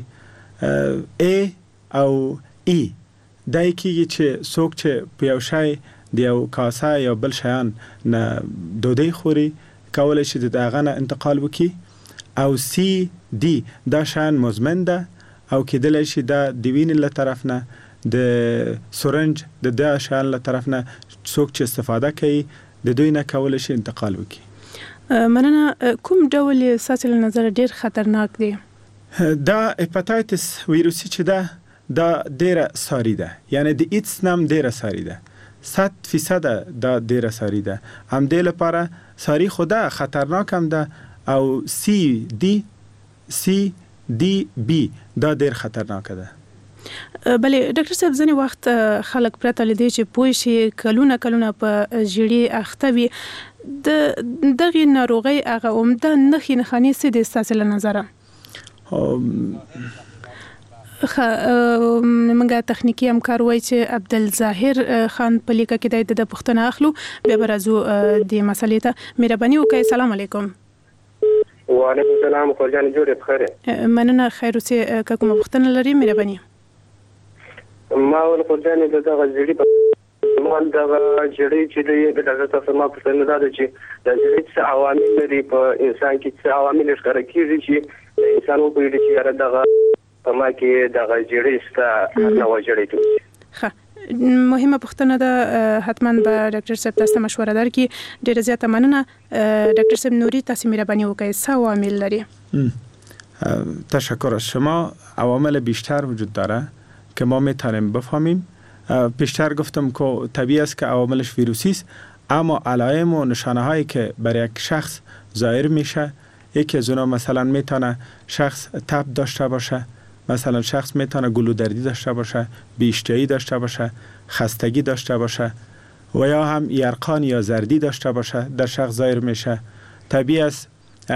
Speaker 23: ای او ای دای کیږي چې څوک چې په یو شی د یو کاسه یا بل شیان نه ډوډۍ خوري کولی شي د هغه نه انتقال وکړي. او سی دی دا شیان مزمن ده او کېدلی شي دا د وینې له طرف نه د سورنج د د شان له طرف نه څوک چې استفاده کوي د دوی نه کول شي انتقال وکړي.
Speaker 9: مننه. کوم ډول ساتل نظر ډیر خطرناک دی؟
Speaker 23: دا هپاتایتس ویروسي چې ده دا ډیره ساري ده، یعنی د ایدز نام ډیره ساري ده، صد فیصد دا ډیره ساري ده. هم دې لپاره ساري خو ده خطرناک هم ده، او سی دی سی دی بی دا ډیر خطرناک ده.
Speaker 9: بلې ډاکټر صاحب ځینې وخت خلک پرته لدی چې پوه شي کلونه کلونه په ژړې اخته وي، د دغه ناروغي هغه عمده نښې نښانې څه دي ستاسو له نظره؟ خ منګه تخنیکی همکار وای چې عبدالظاهر خان په لیکه کې د پښتنه اخلو بیا برازو د مسلې ته. مهرباني وکړئ. السلام علیکم.
Speaker 3: وعلیکم السلام. خورجان جوړ بخیر.
Speaker 9: مننه. خیر اوسې. که کومه پښتنه لري مهرباني.
Speaker 3: ما ول خورجان د دغه ژړې په مان دغه ژړې چې د دغه تاسو ما پښتنه دا چې د ژړې څه عوامل لري په انسان کې، څه عوامل ښکاره کیږي چې د انسان په ویډیو کې یاره دغه په ما کې دغه ژړې ستا نو ژړې ته.
Speaker 9: ښه، مهمه پوښتنه ده، حتما به ډاکټر صاحب تاسو مشوره درکړي. ډیره زیاته مننه. ډاکټر صاحب نوری تاسو مهرباني وکړئ، څه عوامل لري؟
Speaker 23: تشکر از شما. عوامل بیشتر وجود داره که ما میتونیم بفهمیم. پیشتر گفتم که طبیعی است که عواملش ویروسی است، اما علائم و نشانه هایی که برای یک شخص ظاهر میشه، یکی از اونها مثلا میتونه شخص تب داشته باشه، مثلا شخص میتونه گلودردی داشته باشه، بی‌اشتهایی داشته باشه، خستگی داشته باشه و یا هم یرقان یا زردی داشته باشه در شخص ظاهر میشه. طبیعی است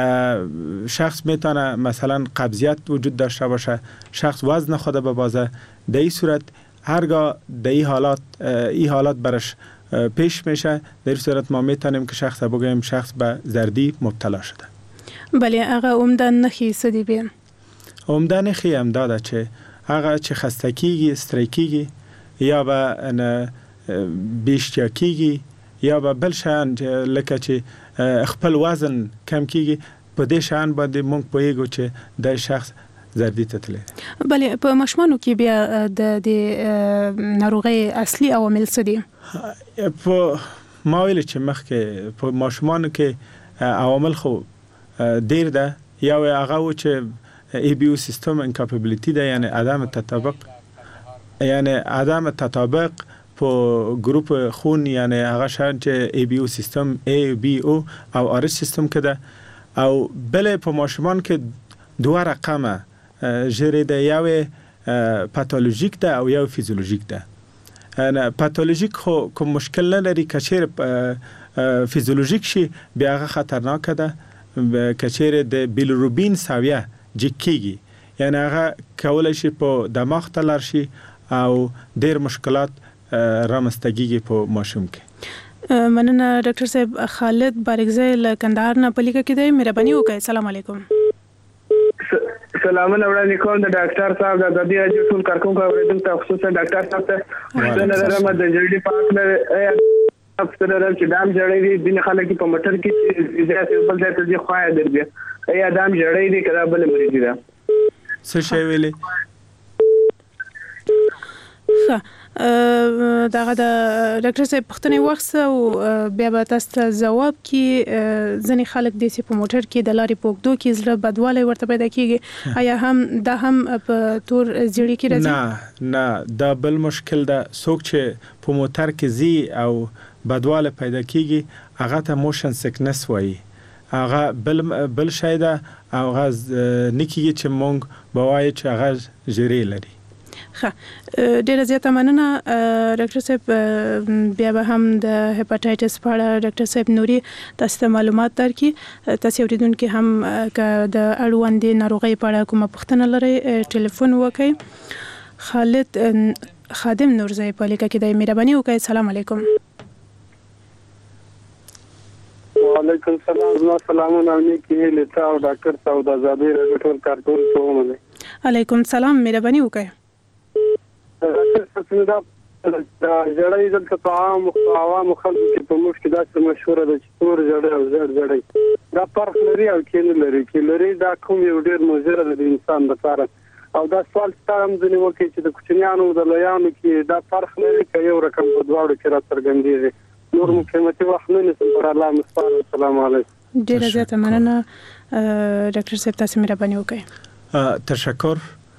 Speaker 23: شخص میتونه مثلا قبضیت وجود داشته باشه، شخص وزن خود ببازه. در این صورت هرگاه در این حالات این حالات برش پیش میشه، در این صورت ما میتونیم که شخص بگوییم شخص به زردی مبتلا شده.
Speaker 9: بله. هغه عمده نخی څه دي بیا؟
Speaker 23: عمده نخی هم داده چې هغه چې خسته کیږي، ستړی کیږي، یا به بیشتیا کیږي، یا به بل شان لکه چې خپل وزن کم کیږي، په دې شان باندې موږ پوهیږو چې د شخص زردی ته تللی.
Speaker 9: بله. په ماشومانو کې بیا د د ناروغۍ اصلي عوامل څه دي؟
Speaker 23: په ما ویل چې مخکې په ماشومانو کې عوامل خو ډیر ده. یو هغه و چې ای بی او سیستم انکاپابیلیتی ده، یعنی عدم تطابق، یعنی عدم تطابق په گروپ خون، یعنی هغه شان چې ای بی او سیستم ای بی او او آر اچ سیستم کې ده. او بل په ماشومان کې دوه رقمه ژړې ده، یو پاتولوژیک ده او یو فیزیولوژیک ده. نه پاتولوژیک خو کوم مشکل نه لري، که چیرې فیزیولوژیک شي بیا هغه خطرناک ده. که چیرې د بیلیروبین ساویه جګ کیږي، یعنی هغه کولی شي په دماغ ته لاړ شي او ډیر مشکلات رامنځته کیږي په ماشوم کې.
Speaker 9: مننه ډاکټر صاحب. خالد بارګزی له کندهار نه په لیکه کې دی. مهرباني وکړئ. السلام علیکم.
Speaker 4: سلامونه وړاندې کوم د ډاکټر صاحب د ازادي راډیو ټول کارکونکو اوریدونکو ته، خصوصا ډاکټر صاحب ته د نظر د جلدی پاک نه افسر رل چې دام جوړې دي. ځینې خلک په موټر کې چې زیات بل ځای ته ځي خو یې درځي ایا دام جوړې دي کله بل مریض دي.
Speaker 23: څه شی ویلي؟
Speaker 9: ښه، دغه د ډاکټر صاحب پښتنې وخت او بیا به تاسو ته ځواب کې. ځینې خلک د سی په موټر کې د لارې په اوږدو کې زړه بدوالی ورته پیدا کیږي، آیا هم دا هم په تور زیړی کې راځي؟
Speaker 23: نه نه، دا بل مشکل ده. څوک چې په موټر کې زی او بدواله پیدا کیږي هغه ته موشن سکنس وایي. هغه بل بل شی ده او هغه نکیږي چې مونږ بوای چې هغه ژړې لري.
Speaker 9: ښه، ډیره زیاته مننه ډاکټر صاحب. بیا به هم د هپاتایټس په اړه ډاکټر صاحب نوري تاسو ته معلومات درکړي. تاسو اوریدونکو هم که د اړوندې ناروغۍ په اړه کومه پوښتنه لرئ ټلیفون وکړئ. خالد خادم نورزی په لیکه کې دی. مهرباني وکړئ. السلام علیکم.
Speaker 4: وعلیکم السلام. زما سلامونه نیکی لته او ډاکټر صاحب د ازادي راډیو ټول کارکونکو ته ومنه.
Speaker 9: علیکم السلام. مهرباني وکړئ.
Speaker 4: دا جړې دلته په عام عوام خلکو کې په موږ کې دا څه مشهور ده چې تور جړې او زړ جړې دا فرق لري او کې نه لري. کې لري دا کوم یو ډیر مضر ده د انسان لپاره.
Speaker 24: او دا سوال ستاسو ځنې وکړي چې د کوچنیانو د لویانو کې دا فرق لري که یو رقم په دواړو کې را څرګندېږي. نور مو قیمتي وخت نه نیسم، پر الله مستعان. السلام علیکم.
Speaker 9: ډیره زیاته مننه دکتر صاحب، تاسو مهرباني وکړئ.
Speaker 23: تشکر.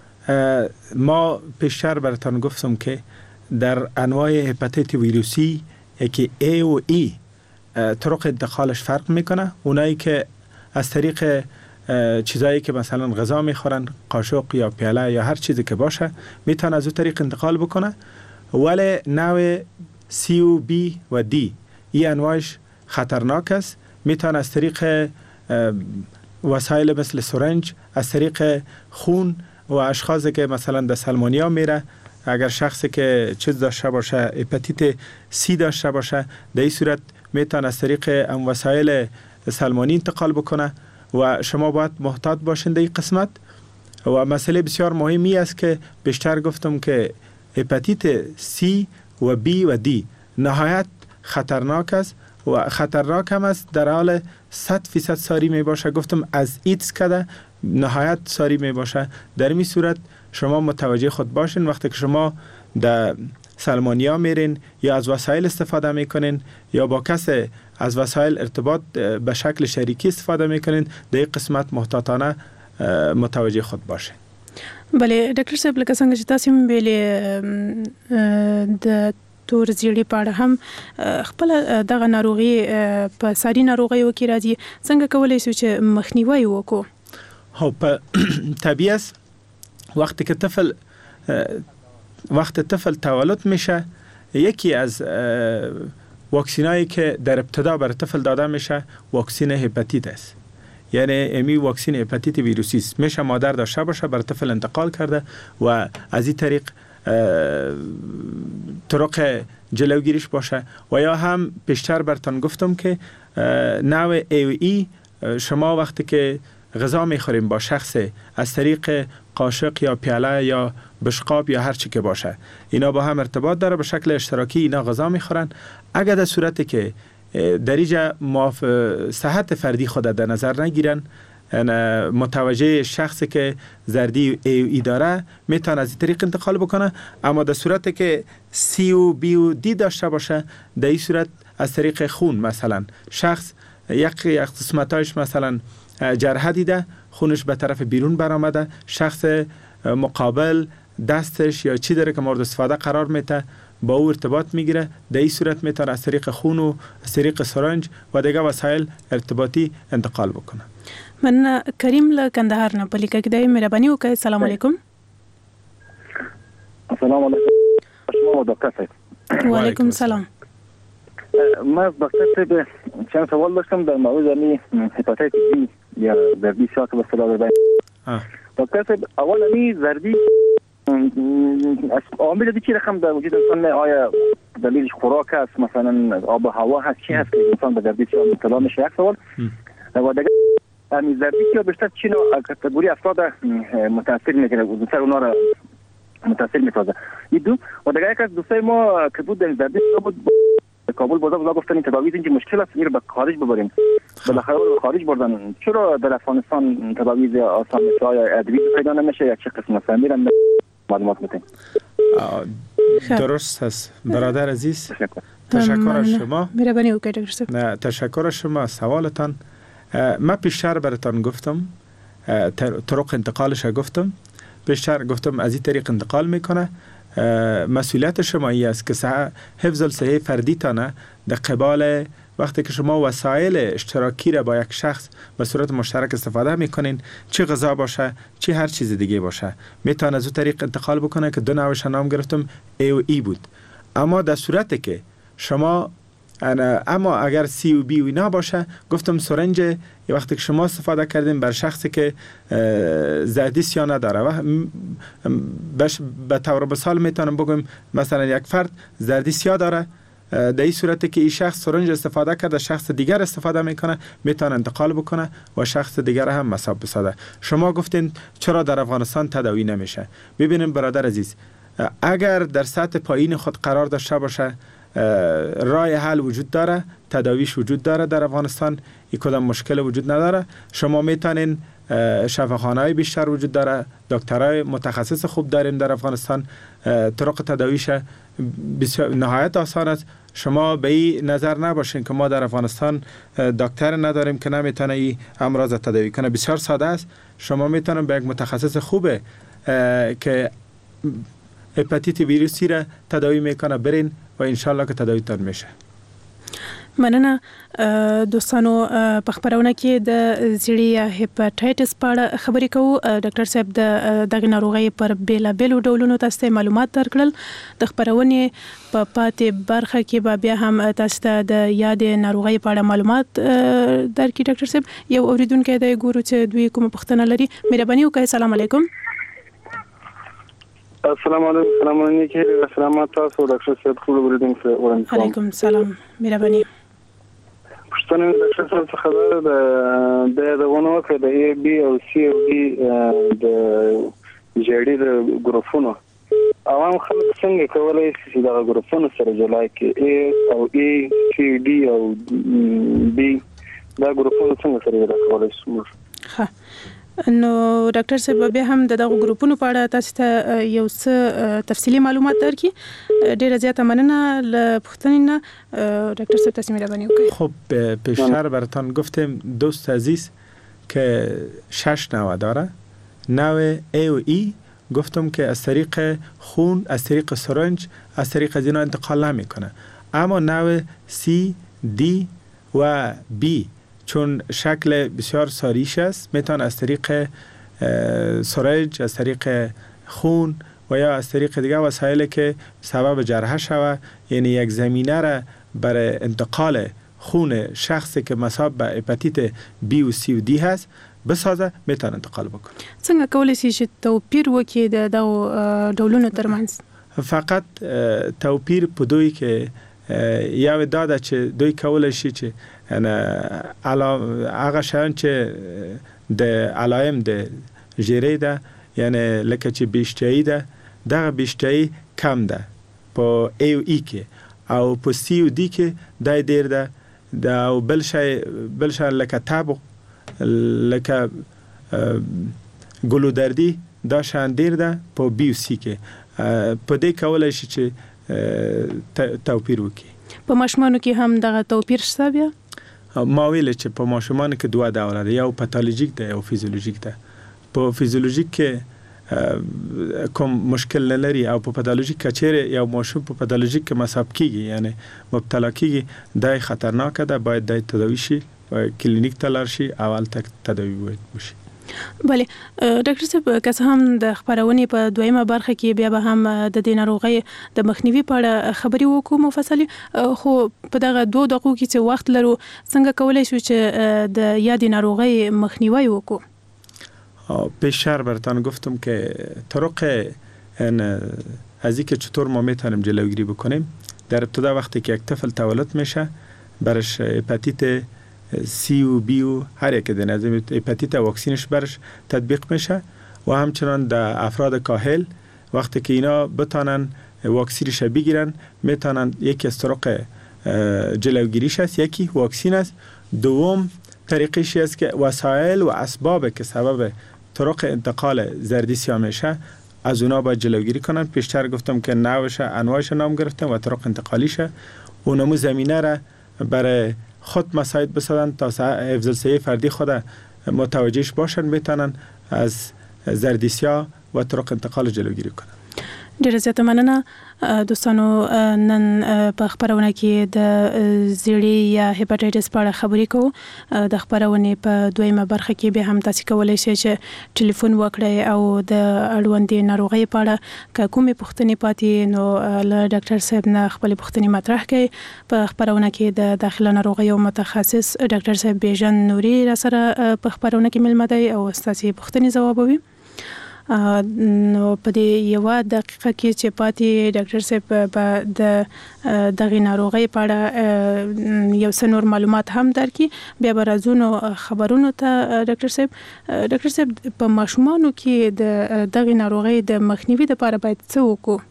Speaker 23: ما پیشتر براتون گفتم که در انواع هپاتیت ویروسی که A و E طرق انتقالش فرق میکنه. اونایی که از طریق چیزایی که مثلا غذا میخورن، قاشق یا پیاله یا هر چیزی که باشه، میتونه از اون طریق انتقال بکنه. ولی نوع C و B و D این انواعش خطرناک است. میتونه از طریق وسایل مثل سرنج، از طریق خون و اشخاصی که مثلا در سلمونیا میره، اگر شخصی که چیز داشته باشه، هپاتیت سی داشته باشه، در این صورت میتونه از طریق ام وسایل سلمانی انتقال بکنه و شما باید محتاط باشین در این قسمت. و مسئله بسیار مهمی است که بیشتر گفتم که هپاتیت سی و بی و دی نهایت خطرناک است و خطرناک هم است، در حال صد فیصد ساری می باشه. گفتم از ایدز کده نهایت ساری می باشه. در این صورت شما متوجه خود باشین وقتی که شما در سلمانیا میرین یا از وسایل استفاده میکنین یا با کسی از وسایل ارتباط به شکل شریکی استفاده میکنین، در این قسمت محتاطانه متوجه خود باشین.
Speaker 9: بله ډاکټر صاحب، لکه څنګه چې تاسو هم ویلي د تور زیړي په اړه هم خپل دغه ناروغي په ساري ناروغیو کې راځي، څنګه کولای شو چې مخنیوي وکړو؟
Speaker 23: خب طبیعی است وقتی که طفل وقت طفل تولد میشه، یکی از واکسینایی که در ابتدا بر طفل داده میشه واکسین هپاتیت است. یعنی امی واکسین هپاتیت ویروسی است، میشه مادر داشته باشه بر طفل انتقال کرده و از این طریق طرق جلوگیریش باشه. و یا هم پیشتر برتان گفتم که نوع ای و ای شما وقتی که غذا میخوریم با شخص از طریق قاشق یا پیاله یا بشقاب یا هر چی که باشه، اینا با هم ارتباط داره، به شکل اشتراکی اینا غذا میخورن. اگر در صورتی که در اینجا صحت فردی خود در نظر نگیرن، متوجه شخصی که زردی ای و ای داره میتونه از این طریق انتقال بکنه. اما در صورتی که سی و بی و دی داشته باشه، در این صورت از طریق خون مثلا شخص یک قسمتایش مثلا جرحه دیده، خونش به طرف بیرون برآمده، شخص مقابل دستش یا چی داره که مورد استفاده قرار میده، با او ارتباط میگیره. در این صورت میتونه از طریق خون و از طریق سرنج و دیگه وسایل ارتباطی انتقال بکنه.
Speaker 9: من کریم له کندهار نه پلیکه کې د مهرباني وکړئ. السلام علیکم.
Speaker 7: السلام علیکم. شما دکتر صاحب.
Speaker 9: و علیکم السلام.
Speaker 7: ما دکتر صاحب چند سوال داشتم در مورد می هپاتیت بی یا زردی سیاه که به اصطلاح در دکتر صاحب، اولا می زردی عامل دی چی رقم در وجود انسان، آیا دلیلش خوراک است، مثلا آب و هوا هست، چی هست که انسان به زردی سیاه مبتلا میشه؟ یک سوال. و دیگه امی زردی سیاه بیشتر چی نوع کاتگوری افراد متاثر میکنه، بیشتر اونا را متاثر میسازه؟ این دو. و دیگه یک از دوستای ما که بود در زردی سیاه بود کابل بازار بودا گفتن این تداوی اینجا مشکل است، این رو به خارج ببریم. بالاخره رو به خارج بردن. چرا در افغانستان تداوی آسان میشه؟ آیا ادویه پیدا نمیشه یا چه قسم است؟ میرم معلومات میتین.
Speaker 23: درست است برادر عزیز. تشکر از شما.
Speaker 9: مهربانی وکړئ ډاکټر صاحب.
Speaker 23: نه تشکر از شما. سوالتان ما پیشتر براتون گفتم، طرق انتقالش گفتم، پیشتر گفتم از این طریق انتقال میکنه. مسئولیت شما ای است که حفظ الصحه فردی تانه در قبال وقتی که شما وسایل اشتراکی را با یک شخص به صورت مشترک استفاده میکنین، چه غذا باشه چه هر چیز دیگه باشه، میتونه از اون طریق انتقال بکنه که دو نوعش نام گرفتم ای و ای بود. اما در صورتی که شما اما اگر سی و بی و اینا باشه، گفتم سرنج یه وقتی که شما استفاده کردیم بر شخصی که زردی سیاه نداره و به طور مثال میتونم بگم مثلا یک فرد زردی سیاه داره، در این صورتی که این شخص سرنج استفاده کرده، شخص دیگر استفاده میکنه، میتونه انتقال بکنه و شخص دیگر هم مصاب بسازه. شما گفتین چرا در افغانستان تداوی نمیشه؟ ببینیم برادر عزیز، اگر در سطح پایین خود قرار داشته باشه رای حل وجود داره، تداویش وجود داره در افغانستان، این کدام مشکل وجود نداره. شما میتونین شفاخانه‌های بیشتر وجود داره، دکترای متخصص خوب داریم در افغانستان. طرق تداویش بسیار نهایت آسان است. شما به این نظر نباشین که ما در افغانستان دکتر نداریم که نمیتونه این امراض تداوی کنه. بسیار ساده است. شما میتونن به یک متخصص خوبه که هپاتیت ویروسی را تداوی میکنه برین و انشالله که تداویتان میشه.
Speaker 9: مننه دوستانو. په خبرونه کې د زیړی هپاتایټس په اړه خبرې کوو. ډاکټر صاحب د دغه ناروغۍ پر بیلابیلو ډولونو تاسو معلومات درکړل. د خبرونه په پاتې برخه کې به بیا هم تاسو ته د یاد ناروغۍ په اړه معلومات درکړي. ډاکټر صاحب یو اوریدونکو د ګورو چې دوی کومه پوښتنه لري. مهرباني وکړئ. السلام علیکم.
Speaker 24: السلام علیکم. السلام علیکم. السلام تاسو ډاکټر صاحب خو اوریدونکو ورنځم.
Speaker 9: علیکم السلام. مهرباني.
Speaker 24: پښتنه د ډاکټر صاحب خبره د د دغونو کې د ای بي او سی او ډي د جړې د ګروپونو عوام خلک څنګه کولای شي د ګروپونو سره جلا کې ای او ای سی ډي او بي دا ګروپونو څنګه سره جلا کولای شي؟
Speaker 9: ها نو ډاکټر صاحب بیا هم دغه ګروپونو په اړه تاسو ته یو څه تفصیلی معلومات درکړي. ډیره زیاته مننه ل پښتنینا. ډاکټر صاحب تاسو مهرباني وکړئ.
Speaker 23: خب پیشتر براتون گفتم دوست عزیز که شش نوع داره. نوع ای و ای گفتم که از طریق خون، از طریق سرنج، از طریق از اینا انتقال نمیکنه. اما نوع سی، دی و بی چون شکل بسیار ساریش است میتونه از طریق سرنج، از طریق خون و یا از طریق دیگه وسایلی که سبب جرحه شوه، یعنی یک زمینه را برای انتقال خون شخصی که مصاب به هپاتیت بی و سی و دی هست بسازه میتونه انتقال بکنه.
Speaker 9: څنګه کولی شي چې توپیر وکړي د دغو ډولونو ترمنځ؟
Speaker 23: فقط توپیر په دوی کې یو داده چې دوی کولی شي چې هغه شیان چې د علائم د ژیرې ده، یعنی لکه چې بیشتایی ده، دغه بیشتایی کم ده په ای و ای کې، او په سی و دی کې دای ډیر ده. دا بل شی بل شی لکه تب، لکه ګلودردی، دا شان ډیر ده په بی و سی کې. په دې کولای شي چې توپیر وکړي.
Speaker 9: په ماشومانو کې هم دغه توپیر شته؟ بیا
Speaker 23: ما ویل چې په ماشومانو کې دوه ډوله ده، یو پاتولوژیک ده او فیزیولوژیک ده. په فیزیولوژیک کې کوم مشکل نه لري، او په پاتولوژیک کې چیرې یو ماشوم په پاتولوژیک کې مصاب کیږي یعنی مبتلا کیږي، دا خطرناک ده، باید د تداوی شي، کلینیک ته لاړ شي، اول تک تداوی وشي.
Speaker 9: بله ډاکټر صاحب که څه هم د خبرونې په دویمه برخه کې بیا به هم د دې ناروغۍ د مخنیوي په اړه خبرې وکړو مفصلي، خو په دغه دوه دقیقو کې چې وخت لرو څنګه کولی شو چې د یادې ناروغۍ مخنیوی وکړو؟
Speaker 23: پیشتر براتون گفتم که طرق از اینکه چطور ما میتونیم جلوگیری بکنیم. در ابتدا وقتی که یک طفل تولد میشه برش هپاتیت سی و بی و هر یک دین از هپاتیت واکسینش برش تطبیق میشه، و همچنان در افراد کاهل وقتی که اینا بتانن واکسینش بگیرن میتونن یکی از طرق جلوگیریش است، یکی واکسین است. دوم طریقش است که وسایل و اسباب که سبب طرق انتقال زردیسیا میشه از اونا باید جلوگیری کنن. پیشتر گفتم که نوعش انواعش نام گرفتم و طرق انتقالیشه. اونمو زمینه را برای خود مساعد بسازن تا حفظ الصحه فردی خود متوجهش باشن، میتونن از زردیسیا و طرق انتقال جلوگیری کنن.
Speaker 9: ډیره زیاته مننه دوستانو. نن په خبرونه کې د زیړی یا هپاتایټس په اړه خبرې کوو. د خبرونې په دویمه برخه کې به هم تاسو کولای شئ چې ټلیفون وکړئ او د اړوندې ناروغۍ په اړه که کومې پوښتنې پاتې نو له ډاکټر صاحب نه خپلې پوښتنې مطرح کړئ. په خبرونه کې د داخله ناروغیو متخصص ډاکټر صاحب بیژن نوري را سره په خبرونه کې ملمه دی او ستاسو پوښتنې ځوابوي. نو په دې یو دقیقه کې چې پاتې ډاکټر صاحب په د دغه ناروغۍ په اړه یو څه نور معلومات هم درکړي. بیا به راځو نو خبرونو ته. ډاکټر صاحب ډاکټر صاحب په ماشومانو کې د دغه ناروغۍ د مخنیوي لپاره باید څه وکړو؟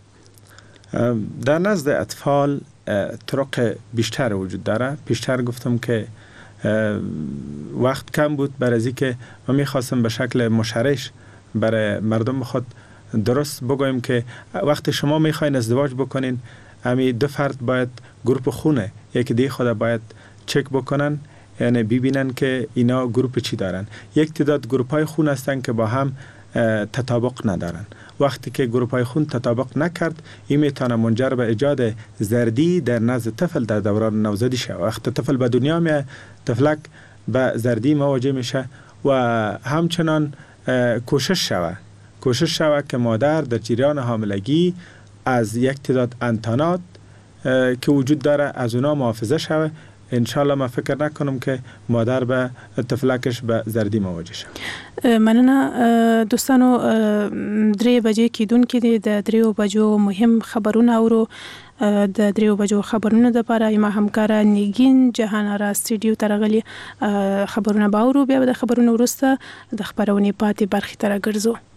Speaker 23: در نزد اطفال طرق بیشتر وجود داره. پیشتر گفتم که وقت کم بود برای از اینکه ما میخواستم به شکل مشرش برای مردم خود درست بگویم که وقتی شما میخواین ازدواج بکنین امی دو فرد باید گروپ خونه یکی دی خود باید چک بکنن، یعنی ببینن که اینا گروپ چی دارن. یک تعداد گروپ های خون هستن که با هم تطابق ندارن. وقتی که گروپ های خون تطابق نکرد این میتونه منجر به ایجاد زردی در نزد طفل در دوران نوزادی شه. وقتی طفل به دنیا میاد طفلک به زردی مواجه میشه و همچنان کوشش شوه کوشش شوه که مادر در جریان حاملگی از یک تعداد انتانات که وجود داره از اونا محافظه شوه. انشالله ما فکر نکنم که مادر به طفلکش به زردی مواجه شه.
Speaker 9: مننه دوستانو، درې بجې کېدونکې دي د دریو بجو مهم خبرونه اورو. د دریو بجو خبرونه د لپاره ما همکاره نیګین جهان را سټډیو ته راغلي. خبرونه به اورو، بیا به د خبرونو وروسته د خبرونې پاتې برخې ته راګرځو.